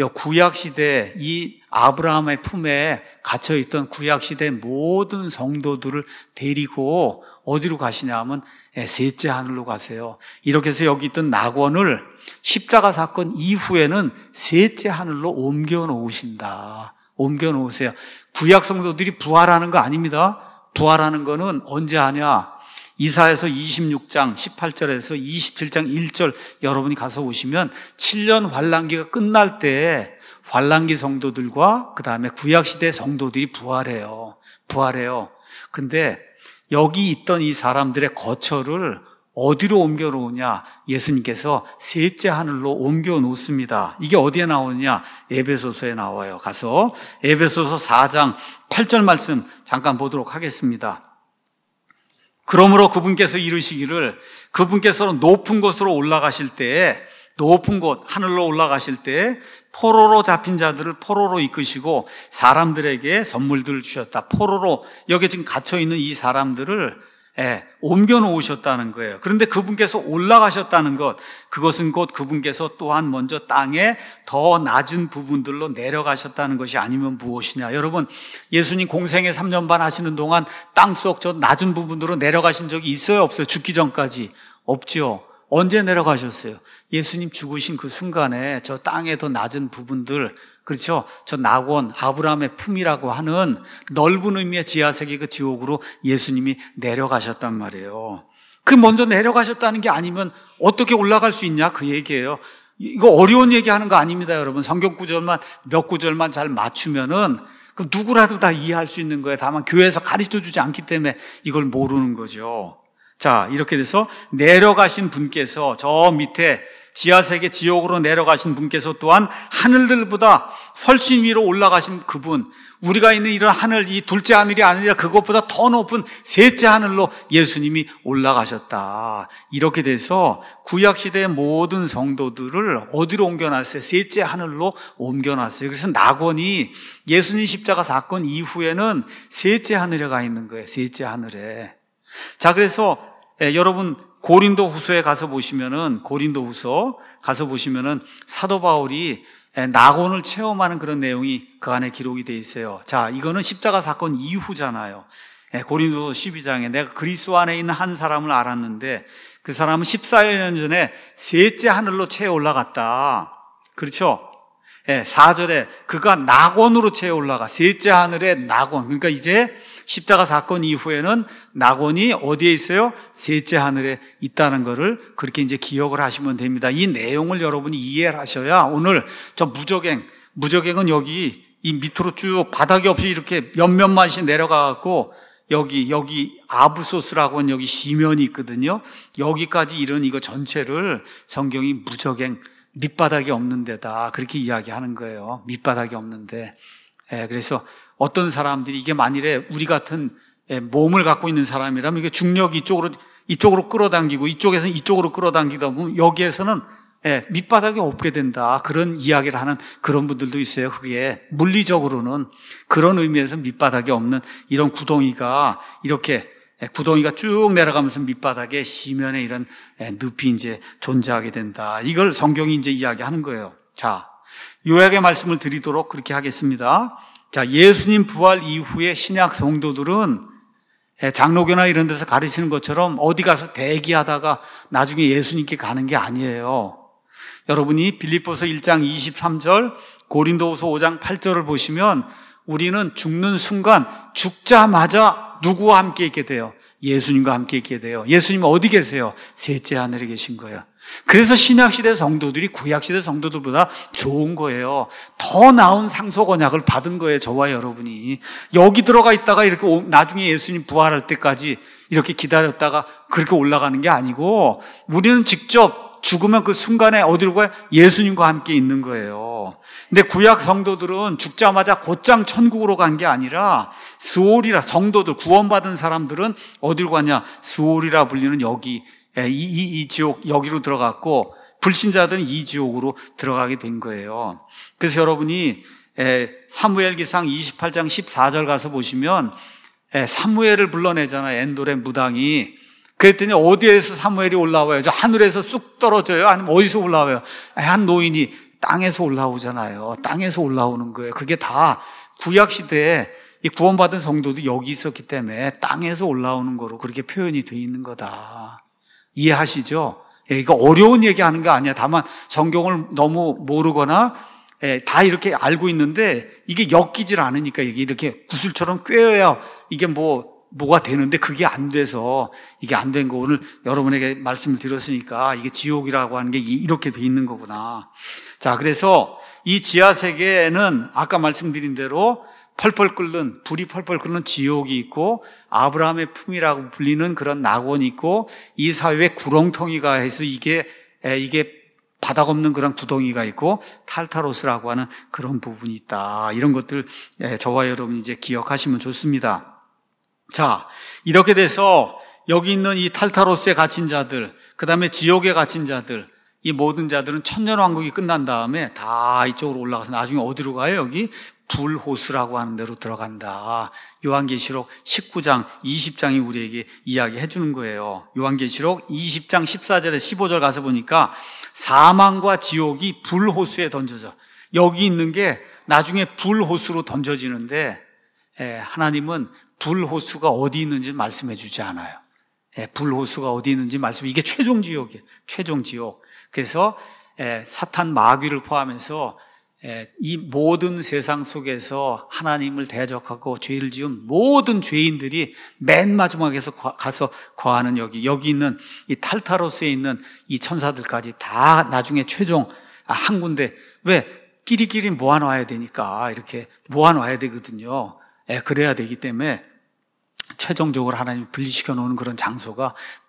구약시대 이 아브라함의 품에 갇혀있던 구약시대 모든 성도들을 데리고 어디로 가시냐 하면 셋째 하늘로 가세요. 이렇게 해서 여기 있던 낙원을 십자가 사건 이후에는 셋째 하늘로 옮겨 놓으신다. 옮겨 놓으세요. 구약 성도들이 부활하는 거 아닙니다. 부활하는 거는 언제 하냐? 이사야서 이십육 장 십팔 절에서 이십칠 장 일 절 여러분이 가서 보시면 칠 년 환란기가 끝날 때 환란기 성도들과 그 다음에 구약시대 성도들이 부활해요. 부활해요. 근데 여기 있던 이 사람들의 거처를 어디로 옮겨 놓으냐? 예수님께서 셋째 하늘로 옮겨 놓습니다. 이게 어디에 나오느냐? 에베소서에 나와요. 가서 에베소서 사 장 팔 절 말씀 잠깐 보도록 하겠습니다. 그러므로 그분께서 이르시기를 그분께서 높은 곳으로 올라가실 때에 높은 곳 하늘로 올라가실 때 포로로 잡힌 자들을 포로로 이끄시고 사람들에게 선물들을 주셨다. 포로로 여기 지금 갇혀있는 이 사람들을 예, 옮겨 놓으셨다는 거예요. 그런데 그분께서 올라가셨다는 것, 그것은 곧 그분께서 또한 먼저 땅에 더 낮은 부분들로 내려가셨다는 것이 아니면 무엇이냐. 여러분, 예수님 공생애 삼 년 반 하시는 동안 땅속 저 낮은 부분으로 내려가신 적이 있어요? 없어요? 죽기 전까지? 없지요. 언제 내려가셨어요? 예수님 죽으신 그 순간에 저 땅의 더 낮은 부분들, 그렇죠? 저 낙원, 아브라함의 품이라고 하는 넓은 의미의 지하세계 그 지옥으로 예수님이 내려가셨단 말이에요. 그 먼저 내려가셨다는 게 아니면 어떻게 올라갈 수 있냐? 그 얘기예요. 이거 어려운 얘기하는 거 아닙니다, 여러분. 성경 구절만, 몇 구절만 잘 맞추면은 그 누구라도 다 이해할 수 있는 거예요. 다만 교회에서 가르쳐 주지 않기 때문에 이걸 모르는 거죠. 자, 이렇게 돼서 내려가신 분께서 저 밑에 지하세계 지옥으로 내려가신 분께서 또한 하늘들보다 훨씬 위로 올라가신 그분, 우리가 있는 이런 하늘, 이 둘째 하늘이 아니라 그것보다 더 높은 셋째 하늘로 예수님이 올라가셨다. 이렇게 돼서 구약시대의 모든 성도들을 어디로 옮겨놨어요? 셋째 하늘로 옮겨놨어요. 그래서 낙원이 예수님 십자가 사건 이후에는 셋째 하늘에 가 있는 거예요. 셋째 하늘에. 자, 그래서 예, 여러분 고린도 후서에 가서 보시면은 고린도 후서 가서 보시면은 사도 바울이 예, 낙원을 체험하는 그런 내용이 그 안에 기록이 돼 있어요. 자, 이거는 십자가 사건 이후잖아요. 고린도서 십이 장에 내가 그리스도 안에 있는 한 사람을 알았는데 그 사람은 십사여 년 전에 셋째 하늘로 채 올라갔다. 그렇죠? 사 절에 그가 낙원으로 채 올라가. 셋째 하늘에 낙원. 그러니까 이제 십자가 사건 이후에는 낙원이 어디에 있어요? 셋째 하늘에 있다는 것을 그렇게 이제 기억을 하시면 됩니다. 이 내용을 여러분이 이해를 하셔야 오늘 저 무적행, 무적행은 여기 이 밑으로 쭉 바닥이 없이 이렇게 몇몇만씩 내려가갖고 여기, 여기 아브소스라고 하는 여기 시면이 있거든요. 여기까지 이런 이거 전체를 성경이 무적행, 밑바닥이 없는 데다 그렇게 이야기하는 거예요. 밑바닥이 없는데. 예, 그래서 어떤 사람들이 이게 만일에 우리 같은 몸을 갖고 있는 사람이라면 이게 중력이 이쪽으로, 이쪽으로 끌어당기고 이쪽에서는 이쪽으로 끌어당기다 보면 여기에서는 밑바닥이 없게 된다. 그런 이야기를 하는 그런 분들도 있어요. 그게 물리적으로는 그런 의미에서 밑바닥이 없는 이런 구덩이가 이렇게 구덩이가 쭉 내려가면서 밑바닥에 시면에 이런 늪이 이제 존재하게 된다. 이걸 성경이 이제 이야기하는 거예요. 자, 요약의 말씀을 드리도록 그렇게 하겠습니다. 자, 예수님 부활 이후에 신약 성도들은 장로교나 이런 데서 가르치는 것처럼 어디 가서 대기하다가 나중에 예수님께 가는 게 아니에요. 여러분이 빌립보서 일 장 이십삼 절, 고린도후서 오 장 팔 절을 보시면 우리는 죽는 순간 죽자마자 누구와 함께 있게 돼요? 예수님과 함께 있게 돼요. 예수님 어디 계세요? 셋째 하늘에 계신 거예요. 그래서 신약시대 성도들이 구약시대 성도들보다 좋은 거예요. 더 나은 상속 언약을 받은 거예요. 저와 여러분이. 여기 들어가 있다가 이렇게 나중에 예수님 부활할 때까지 이렇게 기다렸다가 그렇게 올라가는 게 아니고 우리는 직접 죽으면 그 순간에 어디로 가요? 예수님과 함께 있는 거예요. 근데 구약 성도들은 죽자마자 곧장 천국으로 간 게 아니라 스올이라, 성도들 구원받은 사람들은 어디로 가냐? 스올이라 불리는 여기 이, 이, 이 지옥 여기로 들어갔고 불신자들은 이 지옥으로 들어가게 된 거예요. 그래서 여러분이 사무엘기상 이십팔 장 십사 절 가서 보시면 사무엘을 불러내잖아요. 엔돌의 무당이. 그랬더니 어디에서 사무엘이 올라와요? 저 하늘에서 쑥 떨어져요? 아니면 어디서 올라와요? 한 노인이 땅에서 올라오잖아요. 땅에서 올라오는 거예요. 그게 다 구약시대에 이 구원받은 성도도 여기 있었기 때문에 땅에서 올라오는 거로 그렇게 표현이 돼 있는 거다. 이해하시죠? 예, 이거 어려운 얘기하는 게 아니야. 다만 성경을 너무 모르거나 예, 다 이렇게 알고 있는데 이게 엮이질 않으니까 이게 이렇게 구슬처럼 꿰어야 이게 뭐 뭐가 되는데 그게 안 돼서 이게 안 된 거 오늘 여러분에게 말씀을 드렸으니까 이게 지옥이라고 하는 게 이렇게 돼 있는 거구나. 자, 그래서 이 지하 세계에는 아까 말씀드린 대로 펄펄 끓는, 불이 펄펄 끓는 지옥이 있고 아브라함의 품이라고 불리는 그런 낙원이 있고 이 사회에 구렁텅이가 해서 이게 이게 바닥 없는 그런 구덩이가 있고 탈타로스라고 하는 그런 부분이 있다. 이런 것들 저와 여러분이 이제 기억하시면 좋습니다. 자, 이렇게 돼서 여기 있는 이 탈타로스에 갇힌 자들, 그 다음에 지옥에 갇힌 자들, 이 모든 자들은 천년왕국이 끝난 다음에 다 이쪽으로 올라가서 나중에 어디로 가요? 여기 불호수라고 하는 데로 들어간다. 요한계시록 십구 장, 이십 장이 우리에게 이야기해 주는 거예요. 요한계시록 이십 장 십사 절에 십오 절 가서 보니까 사망과 지옥이 불호수에 던져져. 여기 있는 게 나중에 불호수로 던져지는데 하나님은 불호수가 어디 있는지 말씀해 주지 않아요. 불호수가 어디 있는지 말씀, 이게 최종 지옥이에요. 최종 지옥. 그래서 사탄 마귀를 포함해서 이 모든 세상 속에서 하나님을 대적하고 죄를 지은 모든 죄인들이 맨 마지막에서 가서 거하는 여기, 여기 있는 이 탈타로스에 있는 이 천사들까지 다 나중에 최종 한 군데, 왜? 끼리끼리 모아놔야 되니까 이렇게 모아놔야 되거든요. 그래야 되기 때문에 최종적으로 하나님이 분리시켜 놓은 그런 장소가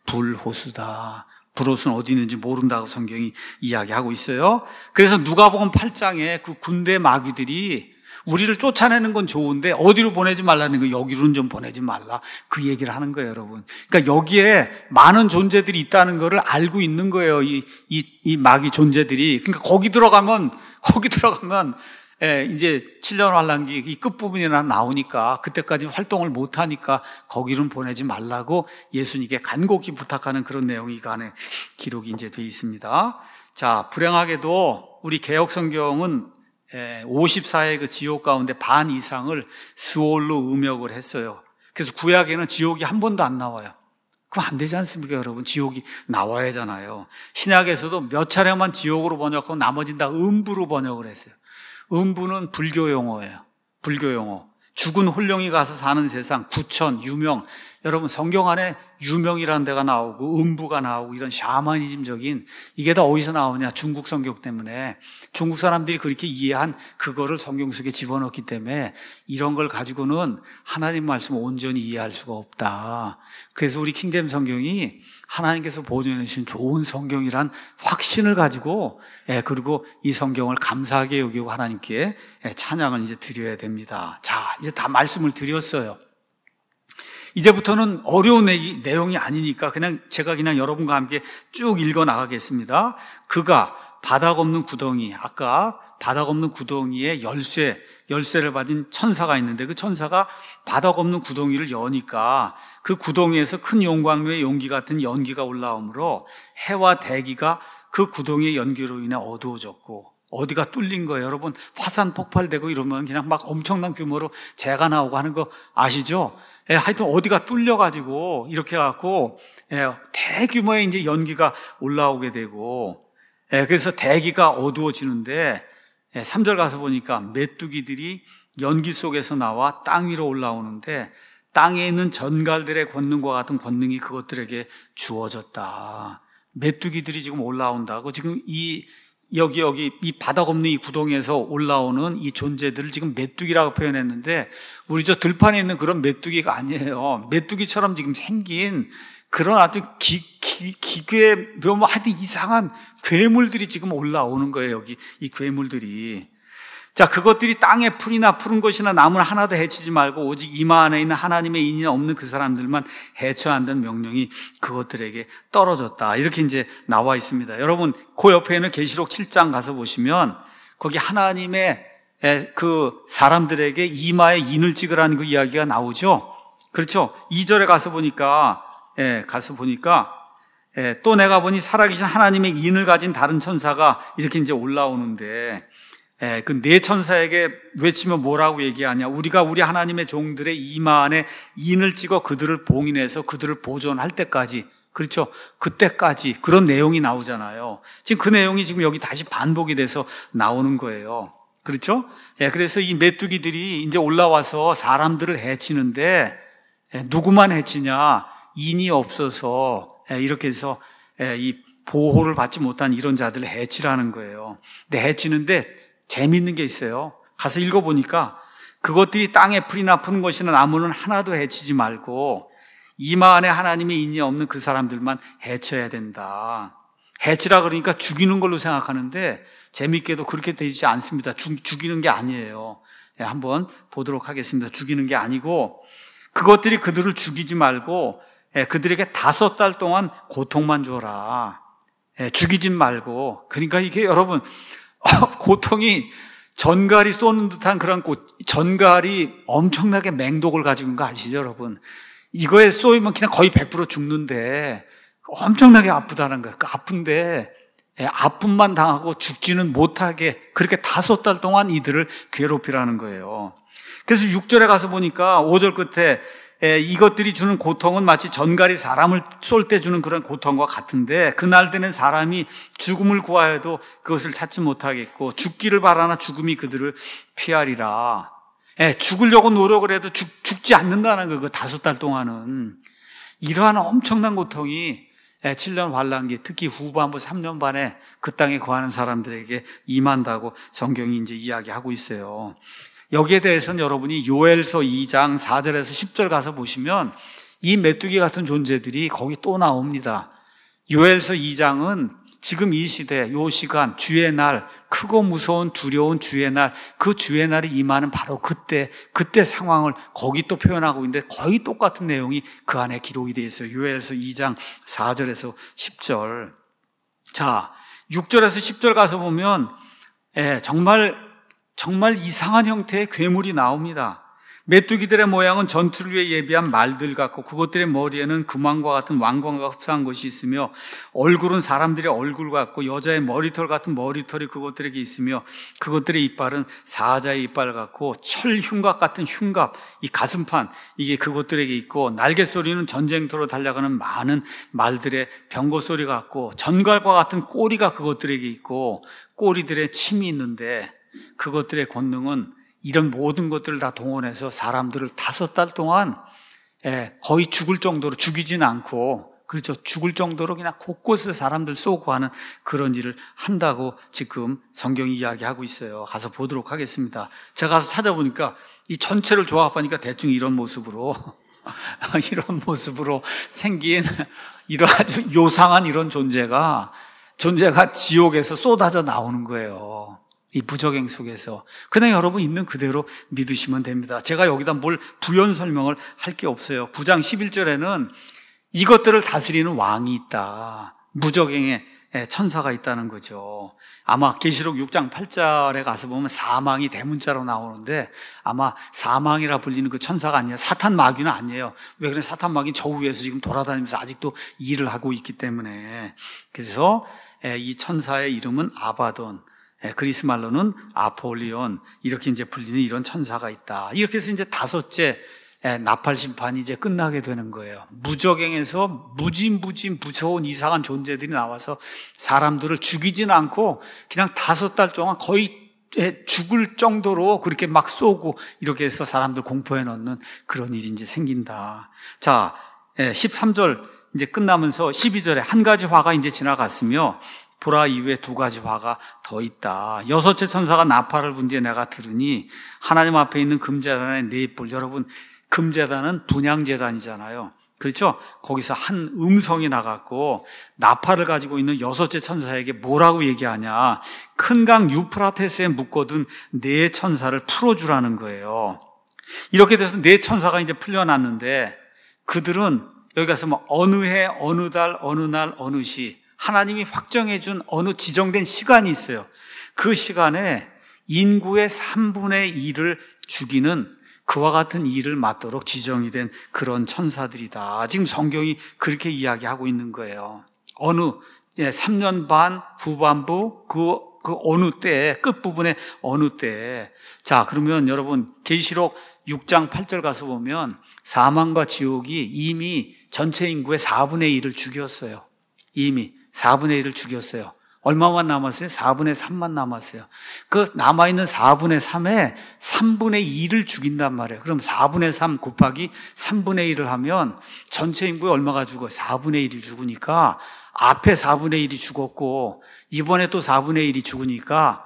불호수다. 불호수는 어디 있는지 모른다고 성경이 이야기하고 있어요. 그래서 누가복음 팔 장에 그 군대 마귀들이 우리를 쫓아내는 건 좋은데 어디로 보내지 말라는 거, 여기로는 좀 보내지 말라. 그 얘기를 하는 거예요, 여러분. 그러니까 여기에 많은 존재들이 있다는 거를 알고 있는 거예요, 이, 이, 이 마귀 존재들이. 그러니까 거기 들어가면, 거기 들어가면 예, 이제 칠 년 환란기 이 끝부분이나 나오니까 그때까지 활동을 못하니까 거기는 보내지 말라고 예수님께 간곡히 부탁하는 그런 내용이 이 안에 기록이 이제 되어 있습니다. 자, 불행하게도 우리 개혁성경은 오십사 의 그 지옥 가운데 반 이상을 스올로 음역을 했어요. 그래서 구약에는 지옥이 한 번도 안 나와요. 그럼 안 되지 않습니까, 여러분? 지옥이 나와야 하잖아요. 신약에서도 몇 차례만 지옥으로 번역하고 나머지는 다 음부로 번역을 했어요. 음부는 불교 용어예요. 불교 용어. 죽은 홀령이 가서 사는 세상, 구천, 유명. 여러분, 성경 안에 유명이라는 데가 나오고 음부가 나오고 이런 샤머니즘적인, 이게 다 어디서 나오냐? 중국 성경 때문에. 중국 사람들이 그렇게 이해한 그거를 성경 속에 집어넣기 때문에 이런 걸 가지고는 하나님 말씀을 온전히 이해할 수가 없다. 그래서 우리 킹제임 성경이 하나님께서 보존해 주신 좋은 성경이란 확신을 가지고, 예, 그리고 이 성경을 감사하게 여기고 하나님께 찬양을 이제 드려야 됩니다. 자, 이제 다 말씀을 드렸어요. 이제부터는 어려운 내용이 아니니까 그냥 제가 그냥 여러분과 함께 쭉 읽어 나가겠습니다. 그가 바닥 없는 구덩이, 아까 바닥 없는 구덩이에 열쇠, 열쇠를 받은 천사가 있는데 그 천사가 바닥 없는 구덩이를 여니까 그 구덩이에서 큰 용광로의 용기 같은 연기가 올라오므로 해와 대기가 그 구덩이의 연기로 인해 어두워졌고, 어디가 뚫린 거예요. 여러분, 화산 폭발되고 이러면 그냥 막 엄청난 규모로 재가 나오고 하는 거 아시죠? 예, 하여튼 어디가 뚫려가지고 이렇게 해갖고, 예, 대규모의 이제 연기가 올라오게 되고, 예, 그래서 대기가 어두워지는데, 예, 삼 절 가서 보니까 메뚜기들이 연기 속에서 나와 땅 위로 올라오는데 땅에 있는 전갈들의 권능과 같은 권능이 그것들에게 주어졌다. 메뚜기들이 지금 올라온다고 지금 이 여기 여기 이 바닥 없는 이 구덩이에서 올라오는 이 존재들을 지금 메뚜기라고 표현했는데 우리 저 들판에 있는 그런 메뚜기가 아니에요. 메뚜기처럼 지금 생긴 그런 아주 기, 기, 기괴, 뭐 하여튼 이상한 괴물들이 지금 올라오는 거예요. 여기 이 괴물들이. 자, 그것들이 땅에 풀이나 푸른 것이나 나무를 하나도 해치지 말고 오직 이마 안에 있는 하나님의 인이 없는 그 사람들만 해쳐야 한다는 명령이 그것들에게 떨어졌다. 이렇게 이제 나와 있습니다. 여러분, 그 옆에는 계시록 칠 장 가서 보시면 거기 하나님의 그 사람들에게 이마에 인을 찍으라는 그 이야기가 나오죠. 그렇죠. 이 절에 가서 보니까 예, 가서 보니까 예, 또 내가 보니 살아계신 하나님의 인을 가진 다른 천사가 이렇게 이제 올라오는데 예, 그 네 천사에게 외치면 뭐라고 얘기하냐? 우리가 우리 하나님의 종들의 이마 안에 인을 찍어 그들을 봉인해서 그들을 보존할 때까지, 그렇죠? 그때까지 그런 내용이 나오잖아요. 지금 그 내용이 지금 여기 다시 반복이 돼서 나오는 거예요. 그렇죠? 예, 그래서 이 메뚜기들이 이제 올라와서 사람들을 해치는데 예, 누구만 해치냐? 인이 없어서 예, 이렇게 해서 예, 이 보호를 받지 못한 이런 자들을 해치라는 거예요. 근데 해치는데 재미있는 게 있어요. 가서 읽어보니까 그것들이 땅에 풀이나 푸는 것이나 나무는 하나도 해치지 말고 이마 안에 하나님의 인이 없는 그 사람들만 해쳐야 된다. 해치라 그러니까 죽이는 걸로 생각하는데 재미있게도 그렇게 되지 않습니다. 죽, 죽이는 게 아니에요. 예, 한번 보도록 하겠습니다. 죽이는 게 아니고 그것들이 그들을 죽이지 말고 예, 그들에게 다섯 달 동안 고통만 줘라. 예, 죽이진 말고. 그러니까 이게 여러분 고통이 전갈이 쏘는 듯한 그런 고, 전갈이 엄청나게 맹독을 가지고 있는 거 아시죠, 여러분? 이거에 쏘이면 그냥 거의 백 퍼센트 죽는데 엄청나게 아프다는 거예요. 그 아픈데 예, 아픔만 당하고 죽지는 못하게 그렇게 다섯 달 동안 이들을 괴롭히라는 거예요. 그래서 육 절에 가서 보니까 오 절 끝에 예, 이것들이 주는 고통은 마치 전갈이 사람을 쏠 때 주는 그런 고통과 같은데 그날 되는 사람이 죽음을 구하여도 그것을 찾지 못하겠고 죽기를 바라나 죽음이 그들을 피하리라. 예, 죽으려고 노력을 해도 죽, 죽지 않는다는 거예요. 그 다섯 달 동안은. 이러한 엄청난 고통이 예, 칠 년 환란기 특히 후반부 삼 년 반에 그 땅에 거하는 사람들에게 임한다고 성경이 이제 이야기하고 있어요. 여기에 대해서는 여러분이 요엘서 이 장 사 절에서 십 절 가서 보시면 이 메뚜기 같은 존재들이 거기 또 나옵니다. 요엘서 이 장은 지금 이 시대, 요 시간, 주의 날, 크고 무서운 두려운 주의 날, 그 주의 날이 임하는 바로 그때, 그때 상황을 거기 또 표현하고 있는데 거의 똑같은 내용이 그 안에 기록이 되어 있어요. 요엘서 이 장 사 절에서 십 절. 자, 육 절에서 십 절 가서 보면 예, 정말 정말 이상한 형태의 괴물이 나옵니다. 메뚜기들의 모양은 전투를 위해 예비한 말들 같고 그것들의 머리에는 금왕과 같은 왕관과 흡사한 것이 있으며 얼굴은 사람들의 얼굴 같고 여자의 머리털 같은 머리털이 그것들에게 있으며 그것들의 이빨은 사자의 이빨 같고 철 흉갑 같은 흉갑, 이 가슴판 이게 그것들에게 있고 날갯소리는 전쟁터로 달려가는 많은 말들의 병거 소리 같고 전갈과 같은 꼬리가 그것들에게 있고 꼬리들의 침이 있는데 그것들의 권능은 이런 모든 것들을 다 동원해서 사람들을 다섯 달 동안 거의 죽을 정도로, 죽이진 않고, 그렇죠, 죽을 정도로 그냥 곳곳에 사람들 쏘고 하는 그런 일을 한다고 지금 성경이 이야기하고 있어요. 가서 보도록 하겠습니다. 제가 가서 찾아보니까 이 전체를 조합하니까 대충 이런 모습으로 이런 모습으로 생긴 이런 아주 요상한 이런 존재가 존재가 지옥에서 쏟아져 나오는 거예요. 이 부적행 속에서. 그냥 여러분 있는 그대로 믿으시면 됩니다. 제가 여기다 뭘 부연 설명을 할 게 없어요. 구 장 십일 절에는 이것들을 다스리는 왕이 있다. 무적행의 천사가 있다는 거죠. 아마 계시록 육 장 팔 절에 가서 보면 사망이 대문자로 나오는데 아마 사망이라 불리는 그 천사가 아니에요. 사탄 마귀는 아니에요. 왜 그래? 사탄 마귀는 저 위에서 지금 돌아다니면서 아직도 일을 하고 있기 때문에. 그래서 이 천사의 이름은 아바돈, 그리스 말로는 아폴리온, 이렇게 이제 불리는 이런 천사가 있다. 이렇게 해서 이제 다섯째 나팔 심판이 이제 끝나게 되는 거예요. 무적행에서 무진무진 무서운 이상한 존재들이 나와서 사람들을 죽이진 않고 그냥 다섯 달 동안 거의 죽을 정도로 그렇게 막 쏘고 이렇게 해서 사람들 공포에 넣는 그런 일이 이제 생긴다. 자, 십삼 절 이제 끝나면서 십이 절에 한 가지 화가 이제 지나갔으며 보라 이후에 두 가지 화가 더 있다. 여섯째 천사가 나팔을 분 뒤에 내가 들으니 하나님 앞에 있는 금제단의 네 뿔, 여러분 금제단은 분향제단이잖아요. 그렇죠? 거기서 한 음성이 나갔고 나팔을 가지고 있는 여섯째 천사에게 뭐라고 얘기하냐, 큰 강 유프라테스에 묶어둔 네 천사를 풀어주라는 거예요. 이렇게 돼서 네 천사가 이제 풀려났는데 그들은 여기 가서 뭐 어느 해 어느 달 어느 날 어느 시 하나님이 확정해 준 어느 지정된 시간이 있어요. 그 시간에 인구의 삼분의 일을 죽이는 그와 같은 일을 맡도록 지정이 된 그런 천사들이다. 지금 성경이 그렇게 이야기하고 있는 거예요. 어느 삼 년 반 후반부 그, 그 어느 때에, 끝부분에 어느 때에. 자, 그러면 여러분 계시록 육 장 팔 절 가서 보면 사망과 지옥이 이미 전체 인구의 사분의 일을 죽였어요. 이미 사분의 일을 죽였어요. 얼마만 남았어요? 사분의 삼만 남았어요. 그 남아있는 사분의 삼에 삼분의 이를 죽인단 말이에요. 그럼 사분의 삼 곱하기 삼분의 일을 하면 전체 인구에 얼마가 죽어요? 사분의 일이 죽으니까 앞에 사분의 일이 죽었고 이번에 또 사분의 일이 죽으니까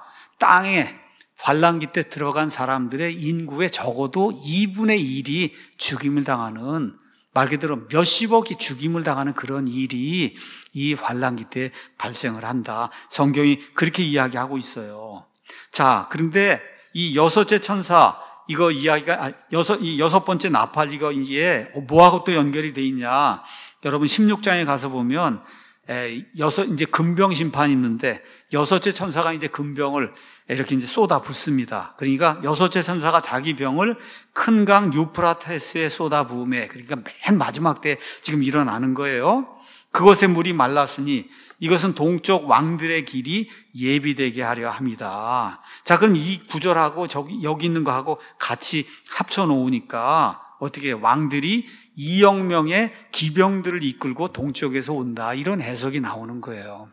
땅에 환란기 때 들어간 사람들의 인구의 적어도 이분의 일이 죽임을 당하는, 말 그대로 몇십억이 죽임을 당하는 그런 일이 이 환란기 때 발생을 한다. 성경이 그렇게 이야기하고 있어요. 자, 그런데 이 여섯째 천사, 이거 이야기가, 여섯, 이 여섯 번째 나팔, 이거 이게 뭐하고 또 연결이 돼 있냐. 여러분 십육 장에 가서 보면, 에, 여섯, 이제 금병 심판이 있는데, 여섯째 천사가 이제 금병을 이렇게 이제 쏟아 붓습니다. 그러니까 여섯째 천사가 자기 병을 큰 강 유프라테스에 쏟아 부음에, 그러니까 맨 마지막 때 지금 일어나는 거예요. 그것의 물이 말랐으니 이것은 동쪽 왕들의 길이 예비되게 하려 합니다. 자, 그럼 이 구절하고 저기, 여기 있는 거하고 같이 합쳐 놓으니까 어떻게 왕들이 이억 명의 기병들을 이끌고 동쪽에서 온다, 이런 해석이 나오는 거예요.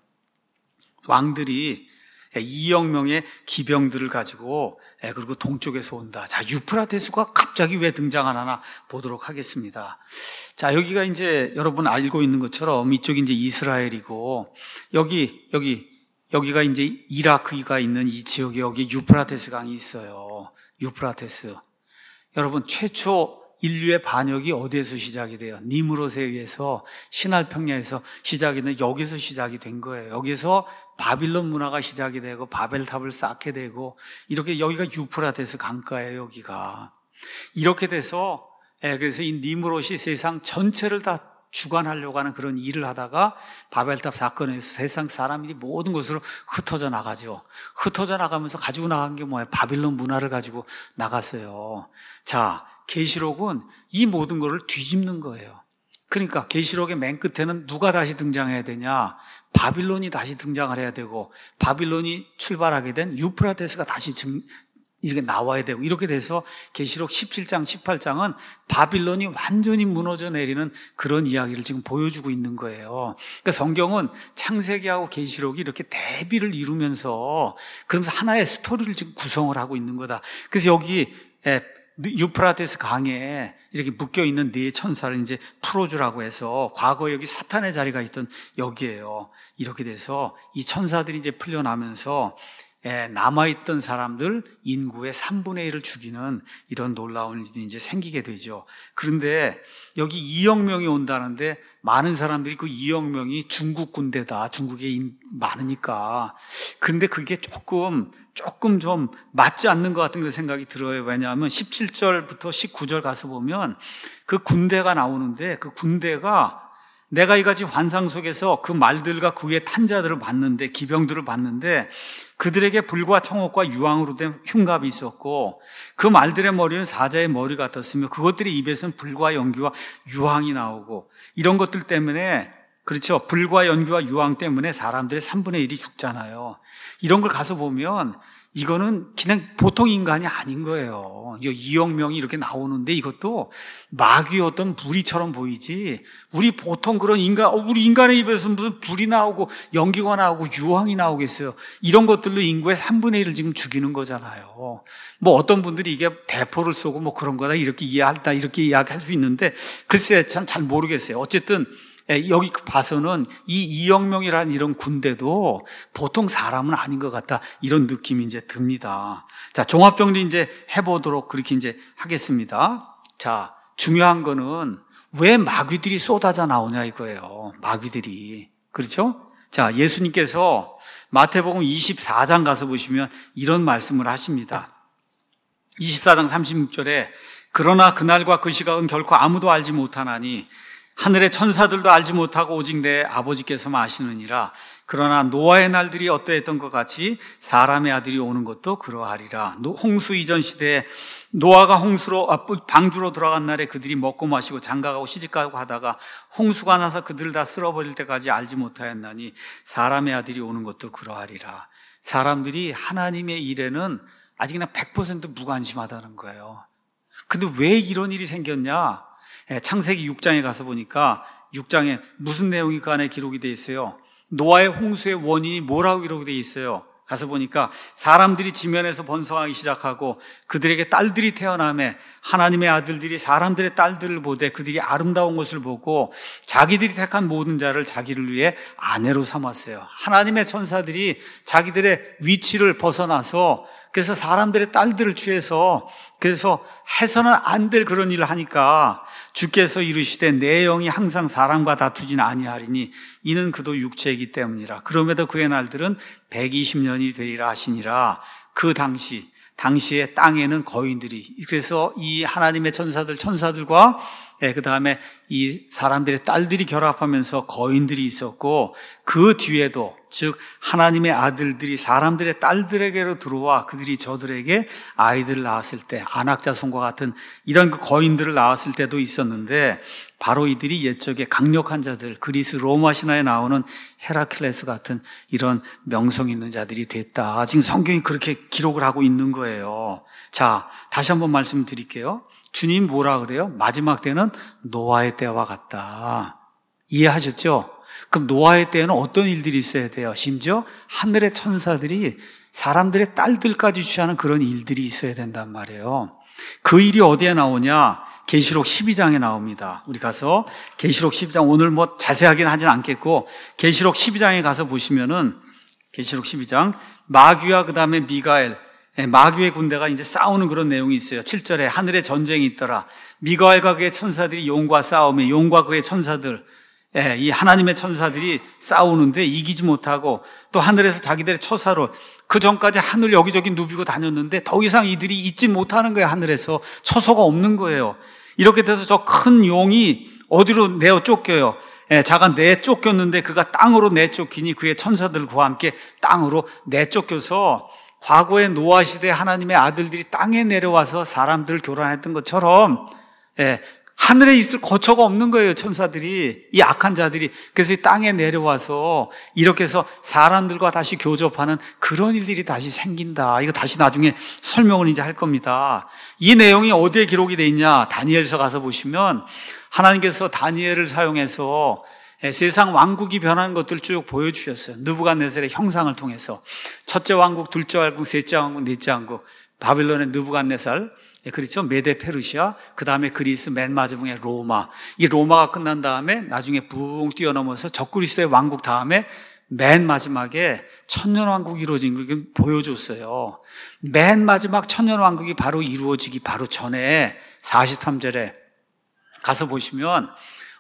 왕들이 이억 명의 기병들을 가지고 그리고 동쪽에서 온다. 자, 유프라테스가 갑자기 왜 등장하나 보도록 하겠습니다. 자, 여기가 이제 여러분 알고 있는 것처럼 이쪽이 이제 이스라엘이고 여기 여기 여기가 이제 이라크가 있는 이 지역에 여기 유프라테스 강이 있어요. 유프라테스. 여러분 최초 인류의 반역이 어디에서 시작이 돼요? 니무롯에 의해서 신할 평야에서 시작이 된, 여기서 시작이 된 거예요. 여기서 바빌론 문화가 시작이 되고 바벨탑을 쌓게 되고, 이렇게 여기가 유프라테스 강가예요. 여기가 이렇게 돼서, 예, 그래서 이 니무롯이 세상 전체를 다 주관하려고 하는 그런 일을 하다가 바벨탑 사건에서 세상 사람들이 모든 곳으로 흩어져 나가죠. 흩어져 나가면서 가지고 나간 게 뭐예요? 바빌론 문화를 가지고 나갔어요. 자, 계시록은 이 모든 것을 뒤집는 거예요. 그러니까 계시록의 맨 끝에는 누가 다시 등장해야 되냐? 바빌론이 다시 등장을 해야 되고, 바빌론이 출발하게 된 유프라테스가 다시 증, 이렇게 나와야 되고, 이렇게 돼서 계시록 십칠 장, 십팔 장은 바빌론이 완전히 무너져 내리는 그런 이야기를 지금 보여주고 있는 거예요. 그러니까 성경은 창세기하고 계시록이 이렇게 대비를 이루면서 그러면서 하나의 스토리를 지금 구성을 하고 있는 거다. 그래서 여기 유프라테스 강에 이렇게 묶여 있는 네 천사를 이제 풀어주라고 해서, 과거 여기 사탄의 자리가 있던 여기에요. 이렇게 돼서 이 천사들이 이제 풀려나면서 남아있던 사람들 인구의 삼분의 일을 죽이는 이런 놀라운 일이 이제 생기게 되죠. 그런데 여기 이억 명이 온다는데 많은 사람들이 그 이억 명이 중국 군대다. 중국에 많으니까. 그런데 그게 조금 조금 좀 맞지 않는 것 같은 그 생각이 들어요. 왜냐하면 십칠 절부터 십구 절 가서 보면 그 군대가 나오는데, 그 군대가 내가 이같이 환상 속에서 그 말들과 그 위에 탄 자들을 봤는데, 기병들을 봤는데 그들에게 불과 청옥과 유황으로 된 흉갑이 있었고, 그 말들의 머리는 사자의 머리 같았으며 그것들의 입에서는 불과 연기와 유황이 나오고, 이런 것들 때문에, 그렇죠, 불과 연기와 유황 때문에 사람들의 삼분의 일이 죽잖아요. 이런 걸 가서 보면 이거는 그냥 보통 인간이 아닌 거예요. 이억 명이 이렇게 나오는데 이것도 마귀의 어떤 불이처럼 보이지, 우리 보통 그런 인간, 우리 인간의 입에서 무슨 불이 나오고 연기가 나오고 유황이 나오겠어요. 이런 것들로 인구의 삼분의 일을 지금 죽이는 거잖아요. 뭐 어떤 분들이 이게 대포를 쏘고 뭐 그런 거다 이렇게 이해한다 이렇게 이야기할 수 있는데, 글쎄 전 잘 모르겠어요. 어쨌든 여기 봐서는 이 이억 명이라는 이런 군대도 보통 사람은 아닌 것 같다, 이런 느낌이 이제 듭니다. 자, 종합정리 이제 해보도록 그렇게 이제 하겠습니다. 자, 중요한 거는 왜 마귀들이 쏟아져 나오냐 이거예요. 마귀들이. 그렇죠? 자, 예수님께서 마태복음 이십사 장 가서 보시면 이런 말씀을 하십니다. 이십사 장 삼십육 절에 그러나 그날과 그 시각은 결코 아무도 알지 못하나니 하늘의 천사들도 알지 못하고 오직 내 아버지께서만 아시느니라. 그러나 노아의 날들이 어떠했던 것 같이 사람의 아들이 오는 것도 그러하리라. 홍수 이전 시대에 노아가 홍수로 방주로 들어간 날에 그들이 먹고 마시고 장가가고 시집가고 하다가 홍수가 나서 그들을 다 쓸어버릴 때까지 알지 못하였나니 사람의 아들이 오는 것도 그러하리라. 사람들이 하나님의 일에는 아직 그냥 백 퍼센트 무관심하다는 거예요. 근데 왜 이런 일이 생겼냐? 창세기 육 장에 가서 보니까 육 장에 무슨 내용이 그 안에 기록이 되어 있어요? 노아의 홍수의 원인이 뭐라고 기록이 되어 있어요? 가서 보니까 사람들이 지면에서 번성하기 시작하고 그들에게 딸들이 태어나매 하나님의 아들들이 사람들의 딸들을 보되 그들이 아름다운 것을 보고 자기들이 택한 모든 자를 자기를 위해 아내로 삼았어요. 하나님의 천사들이 자기들의 위치를 벗어나서 그래서 사람들의 딸들을 취해서 그래서 해서는 안 될 그런 일을 하니까 주께서 이르시되 내 영이 항상 사람과 다투지는 아니하리니 이는 그도 육체이기 때문이라. 그럼에도 그의 날들은 백이십 년이 되리라 하시니라. 그 당시 당시에 땅에는 거인들이, 그래서 이 하나님의 천사들 천사들과 예, 그 다음에 이 사람들의 딸들이 결합하면서 거인들이 있었고, 그 뒤에도 즉 하나님의 아들들이 사람들의 딸들에게로 들어와 그들이 저들에게 아이들을 낳았을 때, 안악자손과 같은 이런 그 거인들을 낳았을 때도 있었는데, 바로 이들이 옛적에 강력한 자들, 그리스 로마 신화에 나오는 헤라클레스 같은 이런 명성 있는 자들이 됐다. 지금 성경이 그렇게 기록을 하고 있는 거예요. 자, 다시 한번 말씀드릴게요. 주님 뭐라 그래요? 마지막 때는 노아의 때와 같다. 이해하셨죠? 그럼 노아의 때에는 어떤 일들이 있어야 돼요? 심지어 하늘의 천사들이 사람들의 딸들까지 취하는 그런 일들이 있어야 된단 말이에요. 그 일이 어디에 나오냐? 계시록 십이 장에 나옵니다. 우리 가서 계시록 십이 장, 오늘 뭐 자세하게는 하진 않겠고 계시록 십이 장에 가서 보시면은 계시록 십이 장 마귀와 그 다음에 미가엘, 마귀의 군대가 이제 싸우는 그런 내용이 있어요. 칠 절에 하늘에 전쟁이 있더라. 미가엘과 그의 천사들이 용과 싸우며 용과 그의 천사들, 예, 이 하나님의 천사들이 싸우는데 이기지 못하고, 또 하늘에서 자기들의 처사로, 그 전까지 하늘 여기저기 누비고 다녔는데 더 이상 이들이 있지 못하는 거예요. 하늘에서 처소가 없는 거예요. 이렇게 돼서 저 큰 용이 어디로 내어 쫓겨요? 예, 자가 내쫓겼는데 그가 땅으로 내쫓기니 그의 천사들과 함께 땅으로 내쫓겨서 과거의 노아 시대 하나님의 아들들이 땅에 내려와서 사람들을 교란했던 것처럼 예, 하늘에 있을 거처가 없는 거예요. 천사들이, 이 악한 자들이. 그래서 이 땅에 내려와서 이렇게 해서 사람들과 다시 교접하는 그런 일들이 다시 생긴다. 이거 다시 나중에 설명을 이제 할 겁니다. 이 내용이 어디에 기록이 돼 있냐? 다니엘서 가서 보시면 하나님께서 다니엘을 사용해서 세상 왕국이 변하는 것들을 쭉 보여주셨어요. 느부갓네살의 형상을 통해서. 첫째 왕국, 둘째 왕국, 셋째 왕국, 넷째 왕국. 바빌론의 느부갓네살, 그렇죠? 메데 페르시아, 그 다음에 그리스, 맨 마지막에 로마. 이 로마가 끝난 다음에 나중에 붕 뛰어넘어서 적그리스도의 왕국 다음에 맨 마지막에 천년왕국이 이루어진 걸 보여줬어요. 맨 마지막 천년왕국이 바로 이루어지기 바로 전에 사십삼 절에 가서 보시면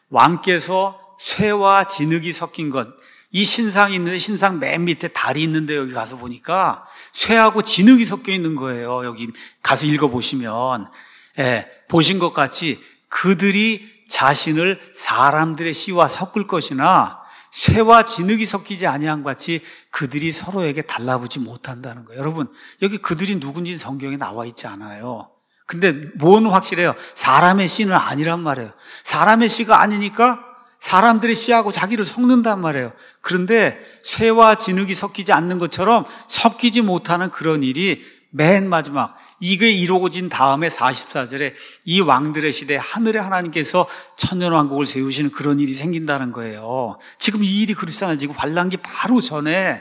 왕께서 쇠와 진흙이 섞인 것, 이 신상이 있는데 신상 맨 밑에 달이 있는데 여기 가서 보니까 쇠하고 진흙이 섞여 있는 거예요. 여기 가서 읽어보시면 예, 보신 것 같이 그들이 자신을 사람들의 씨와 섞을 것이나 쇠와 진흙이 섞이지 아니한 같이 그들이 서로에게 달라붙지 못한다는 거예요. 여러분, 여기 그들이 누군지 성경에 나와 있지 않아요. 근데 뭐는 확실해요? 사람의 씨는 아니란 말이에요. 사람의 씨가 아니니까 사람들의 씨하고 자기를 섞는단 말이에요. 그런데 쇠와 진흙이 섞이지 않는 것처럼 섞이지 못하는 그런 일이 맨 마지막 이게 이루어진 다음에 사십사 절에 이 왕들의 시대에 하늘의 하나님께서 천년왕국을 세우시는 그런 일이 생긴다는 거예요. 지금 이 일이 그렇잖아요. 지금 환란기 바로 전에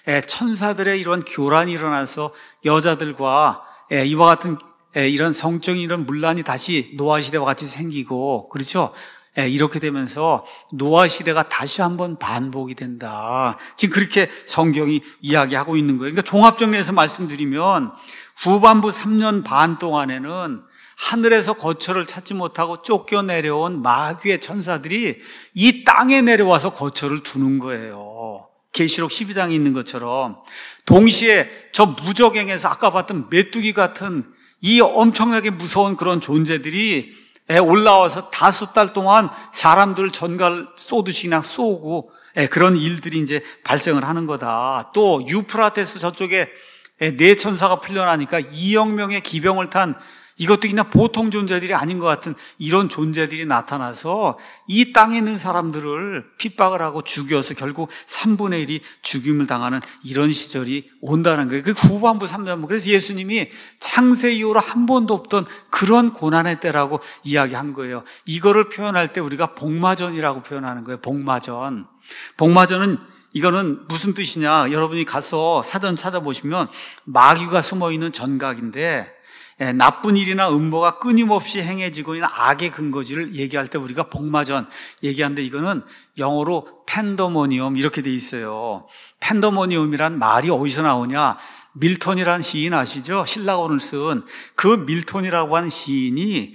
천사들의 이런 교란이 일어나서 여자들과 이와 같은 이런 성적인 이런 문란이 다시 노아 시대와 같이 생기고, 그렇죠? 이렇게 되면서 노아 시대가 다시 한번 반복이 된다. 지금 그렇게 성경이 이야기하고 있는 거예요. 그러니까 종합정리해서 말씀드리면 후반부 삼 년 반 동안에는 하늘에서 거처를 찾지 못하고 쫓겨 내려온 마귀의 천사들이 이 땅에 내려와서 거처를 두는 거예요. 계시록 십이 장에 있는 것처럼 동시에 저 무적행에서 아까 봤던 메뚜기 같은 이 엄청나게 무서운 그런 존재들이 올라와서 다섯 달 동안 사람들 전갈 쏘듯이 그냥 쏘고 그런 일들이 이제 발생을 하는 거다. 또 유프라테스 저쪽에 네 천사가 풀려나니까 이억 명의 기병을 탄 이것도 그냥 보통 존재들이 아닌 것 같은 이런 존재들이 나타나서 이 땅에 있는 사람들을 핍박을 하고 죽여서 결국 삼분의 일이 죽임을 당하는 이런 시절이 온다는 거예요. 그 후반부 삼 년. 그래서 예수님이 창세 이후로 한 번도 없던 그런 고난의 때라고 이야기한 거예요. 이거를 표현할 때 우리가 복마전이라고 표현하는 거예요. 복마전. 복마전은 이거는 무슨 뜻이냐? 여러분이 가서 사전 찾아보시면 마귀가 숨어있는 전각인데 예, 나쁜 일이나 음모가 끊임없이 행해지고 있는 악의 근거지를 얘기할 때 우리가 복마전 얘기하는데 이거는 영어로 팬더모니엄 이렇게 돼 있어요. 팬더모니엄이란 말이 어디서 나오냐? 밀턴이라는 시인 아시죠? 신라원을 쓴 그 밀턴이라고 하는 시인이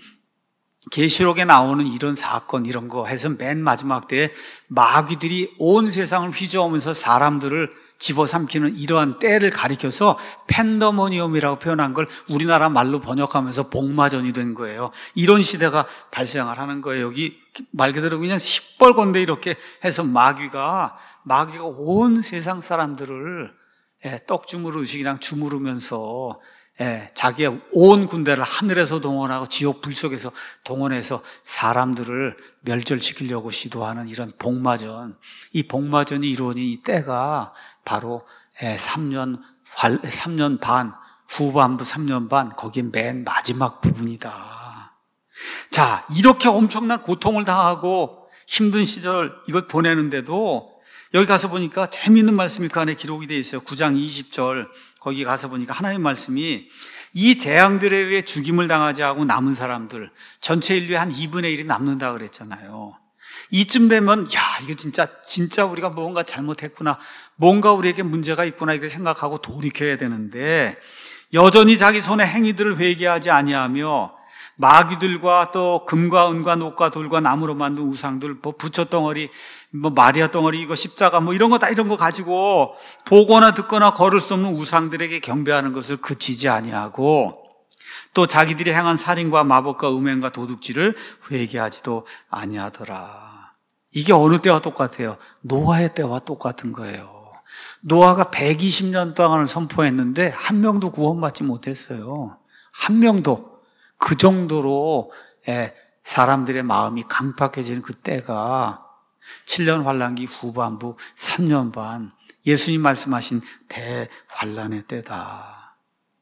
계시록에 나오는 이런 사건 이런 거 해서 맨 마지막 때에 마귀들이 온 세상을 휘저으면서 사람들을 집어삼키는 이러한 때를 가리켜서 팬더모니엄이라고 표현한 걸 우리나라 말로 번역하면서 복마전이 된 거예요. 이런 시대가 발생을 하는 거예요. 여기 말 그대로 그냥 시뻘건데 이렇게 해서 마귀가 마귀가 온 세상 사람들을 떡 주무르듯이 그냥 주무르면서 예, 자기의 온 군대를 하늘에서 동원하고 지옥 불 속에서 동원해서 사람들을 멸절시키려고 시도하는 이런 복마전. 이 복마전이 이루어진 이 때가 바로 예, 삼 년, 삼 년 반, 후반부 삼 년 반, 거기에 맨 마지막 부분이다. 자, 이렇게 엄청난 고통을 당하고 힘든 시절 이것 보내는데도 여기 가서 보니까 재미있는 말씀이 그 안에 기록이 되어 있어요. 구 장 이십 절 거기 가서 보니까 하나님 말씀이 이 재앙들에 의해 죽임을 당하지 않고 남은 사람들 전체 인류의 한 이분의 일이 남는다 그랬잖아요. 이쯤 되면 야 이거 진짜 진짜 우리가 뭔가 잘못했구나, 뭔가 우리에게 문제가 있구나 이렇게 생각하고 돌이켜야 되는데 여전히 자기 손의 행위들을 회개하지 아니하며 마귀들과 또 금과 은과 녹과 돌과 나무로 만든 우상들, 뭐 부처 덩어리, 뭐 마리아 덩어리, 이거 십자가, 뭐 이런 거 다 이런 거 가지고 보거나 듣거나 걸을 수 없는 우상들에게 경배하는 것을 그치지 아니하고 또 자기들이 행한 살인과 마법과 음행과 도둑질을 회개하지도 아니하더라. 이게 어느 때와 똑같아요? 노아의 때와 똑같은 거예요. 노아가 백이십 년 동안을 선포했는데 한 명도 구원받지 못했어요. 한 명도. 그 정도로 사람들의 마음이 강팍해지는 그 때가 칠 년 환란기 후반부 삼 년 반, 예수님 말씀하신 대환란의 때다.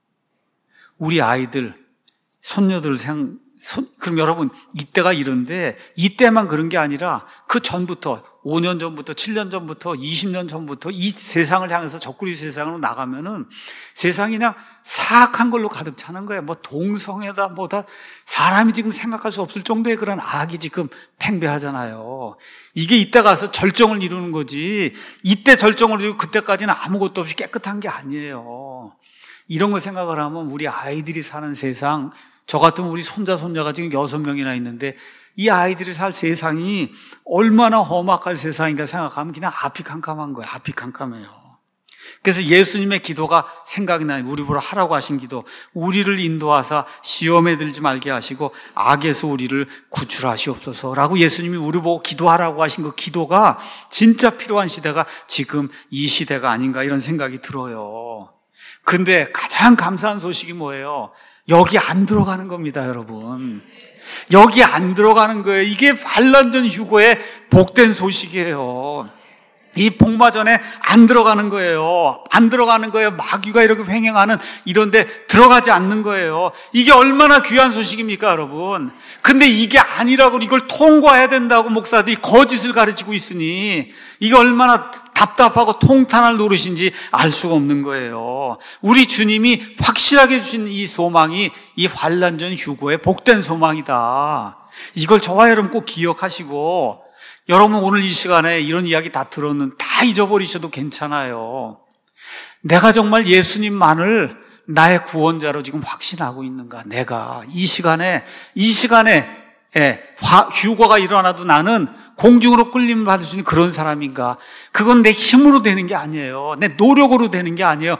우리 아이들, 손녀들 생, 손, 그럼 여러분 이때가 이런데 이때만 그런 게 아니라 그 전부터 오 년 전부터 칠 년 전부터 이십 년 전부터 이 세상을 향해서 적그리 세상으로 나가면은 세상이 그냥 사악한 걸로 가득 차는 거예요. 뭐 동성애다 뭐다 사람이 지금 생각할 수 없을 정도의 그런 악이 지금 팽배하잖아요. 이게 이때 가서 절정을 이루는 거지 이때 절정을 이루고 그때까지는 아무것도 없이 깨끗한 게 아니에요. 이런 걸 생각을 하면 우리 아이들이 사는 세상, 저 같은 우리 손자 손녀가 지금 여섯 명이나 있는데 이 아이들이 살 세상이 얼마나 험악할 세상인가 생각하면 그냥 앞이 캄캄한 거예요. 앞이 캄캄해요. 그래서 예수님의 기도가 생각이 나요. 우리 보러 하라고 하신 기도. 우리를 인도하사 시험에 들지 말게 하시고 악에서 우리를 구출하시옵소서라고 예수님이 우리 보고 기도하라고 하신 그 기도가 진짜 필요한 시대가 지금 이 시대가 아닌가 이런 생각이 들어요. 근데 가장 감사한 소식이 뭐예요? 여기 안 들어가는 겁니다, 여러분. 여기 안 들어가는 거예요. 이게 환란전 휴거의 복된 소식이에요. 이 복마전에 안 들어가는 거예요. 안 들어가는 거예요. 마귀가 이렇게 횡행하는 이런데 들어가지 않는 거예요. 이게 얼마나 귀한 소식입니까, 여러분? 근데 이게 아니라고 이걸 통과해야 된다고 목사들이 거짓을 가르치고 있으니 이게 얼마나 답답하고 통탄할 노릇인지 알 수가 없는 거예요. 우리 주님이 확실하게 주신 이 소망이 이 환란전 휴거의 복된 소망이다. 이걸 저와 여러분 꼭 기억하시고 여러분 오늘 이 시간에 이런 이야기 다 들었는 다 잊어버리셔도 괜찮아요. 내가 정말 예수님만을 나의 구원자로 지금 확신하고 있는가? 내가 이 시간에 이 시간에 예, 휴거가 일어나도 나는 공중으로 끌림을 받을 수 있는 그런 사람인가? 그건 내 힘으로 되는 게 아니에요. 내 노력으로 되는 게 아니에요.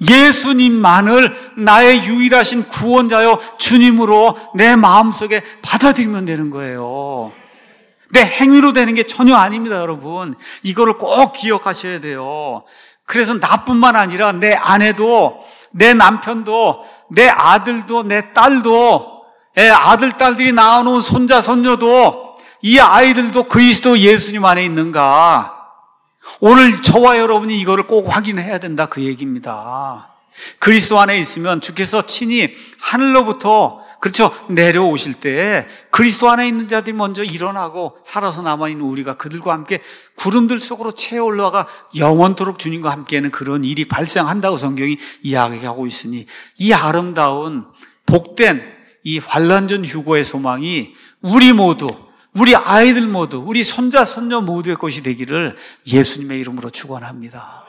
예수님만을 나의 유일하신 구원자요 주님으로 내 마음속에 받아들이면 되는 거예요. 내 행위로 되는 게 전혀 아닙니다, 여러분. 이거를 꼭 기억하셔야 돼요. 그래서 나뿐만 아니라 내 아내도, 내 남편도, 내 아들도, 내 딸도, 애 아들, 딸들이 낳아놓은 손자, 손녀도 이 아이들도 그리스도 예수님 안에 있는가? 오늘 저와 여러분이 이거를 꼭 확인해야 된다, 그 얘기입니다. 그리스도 안에 있으면 주께서 친히 하늘로부터 그렇죠. 내려오실 때 그리스도 안에 있는 자들이 먼저 일어나고 살아서 남아있는 우리가 그들과 함께 구름들 속으로 채 올라가 영원토록 주님과 함께하는 그런 일이 발생한다고 성경이 이야기하고 있으니 이 아름다운 복된 이 환란전 휴거의 소망이 우리 모두, 우리 아이들 모두, 우리 손자 손녀 모두의 것이 되기를 예수님의 이름으로 축원합니다.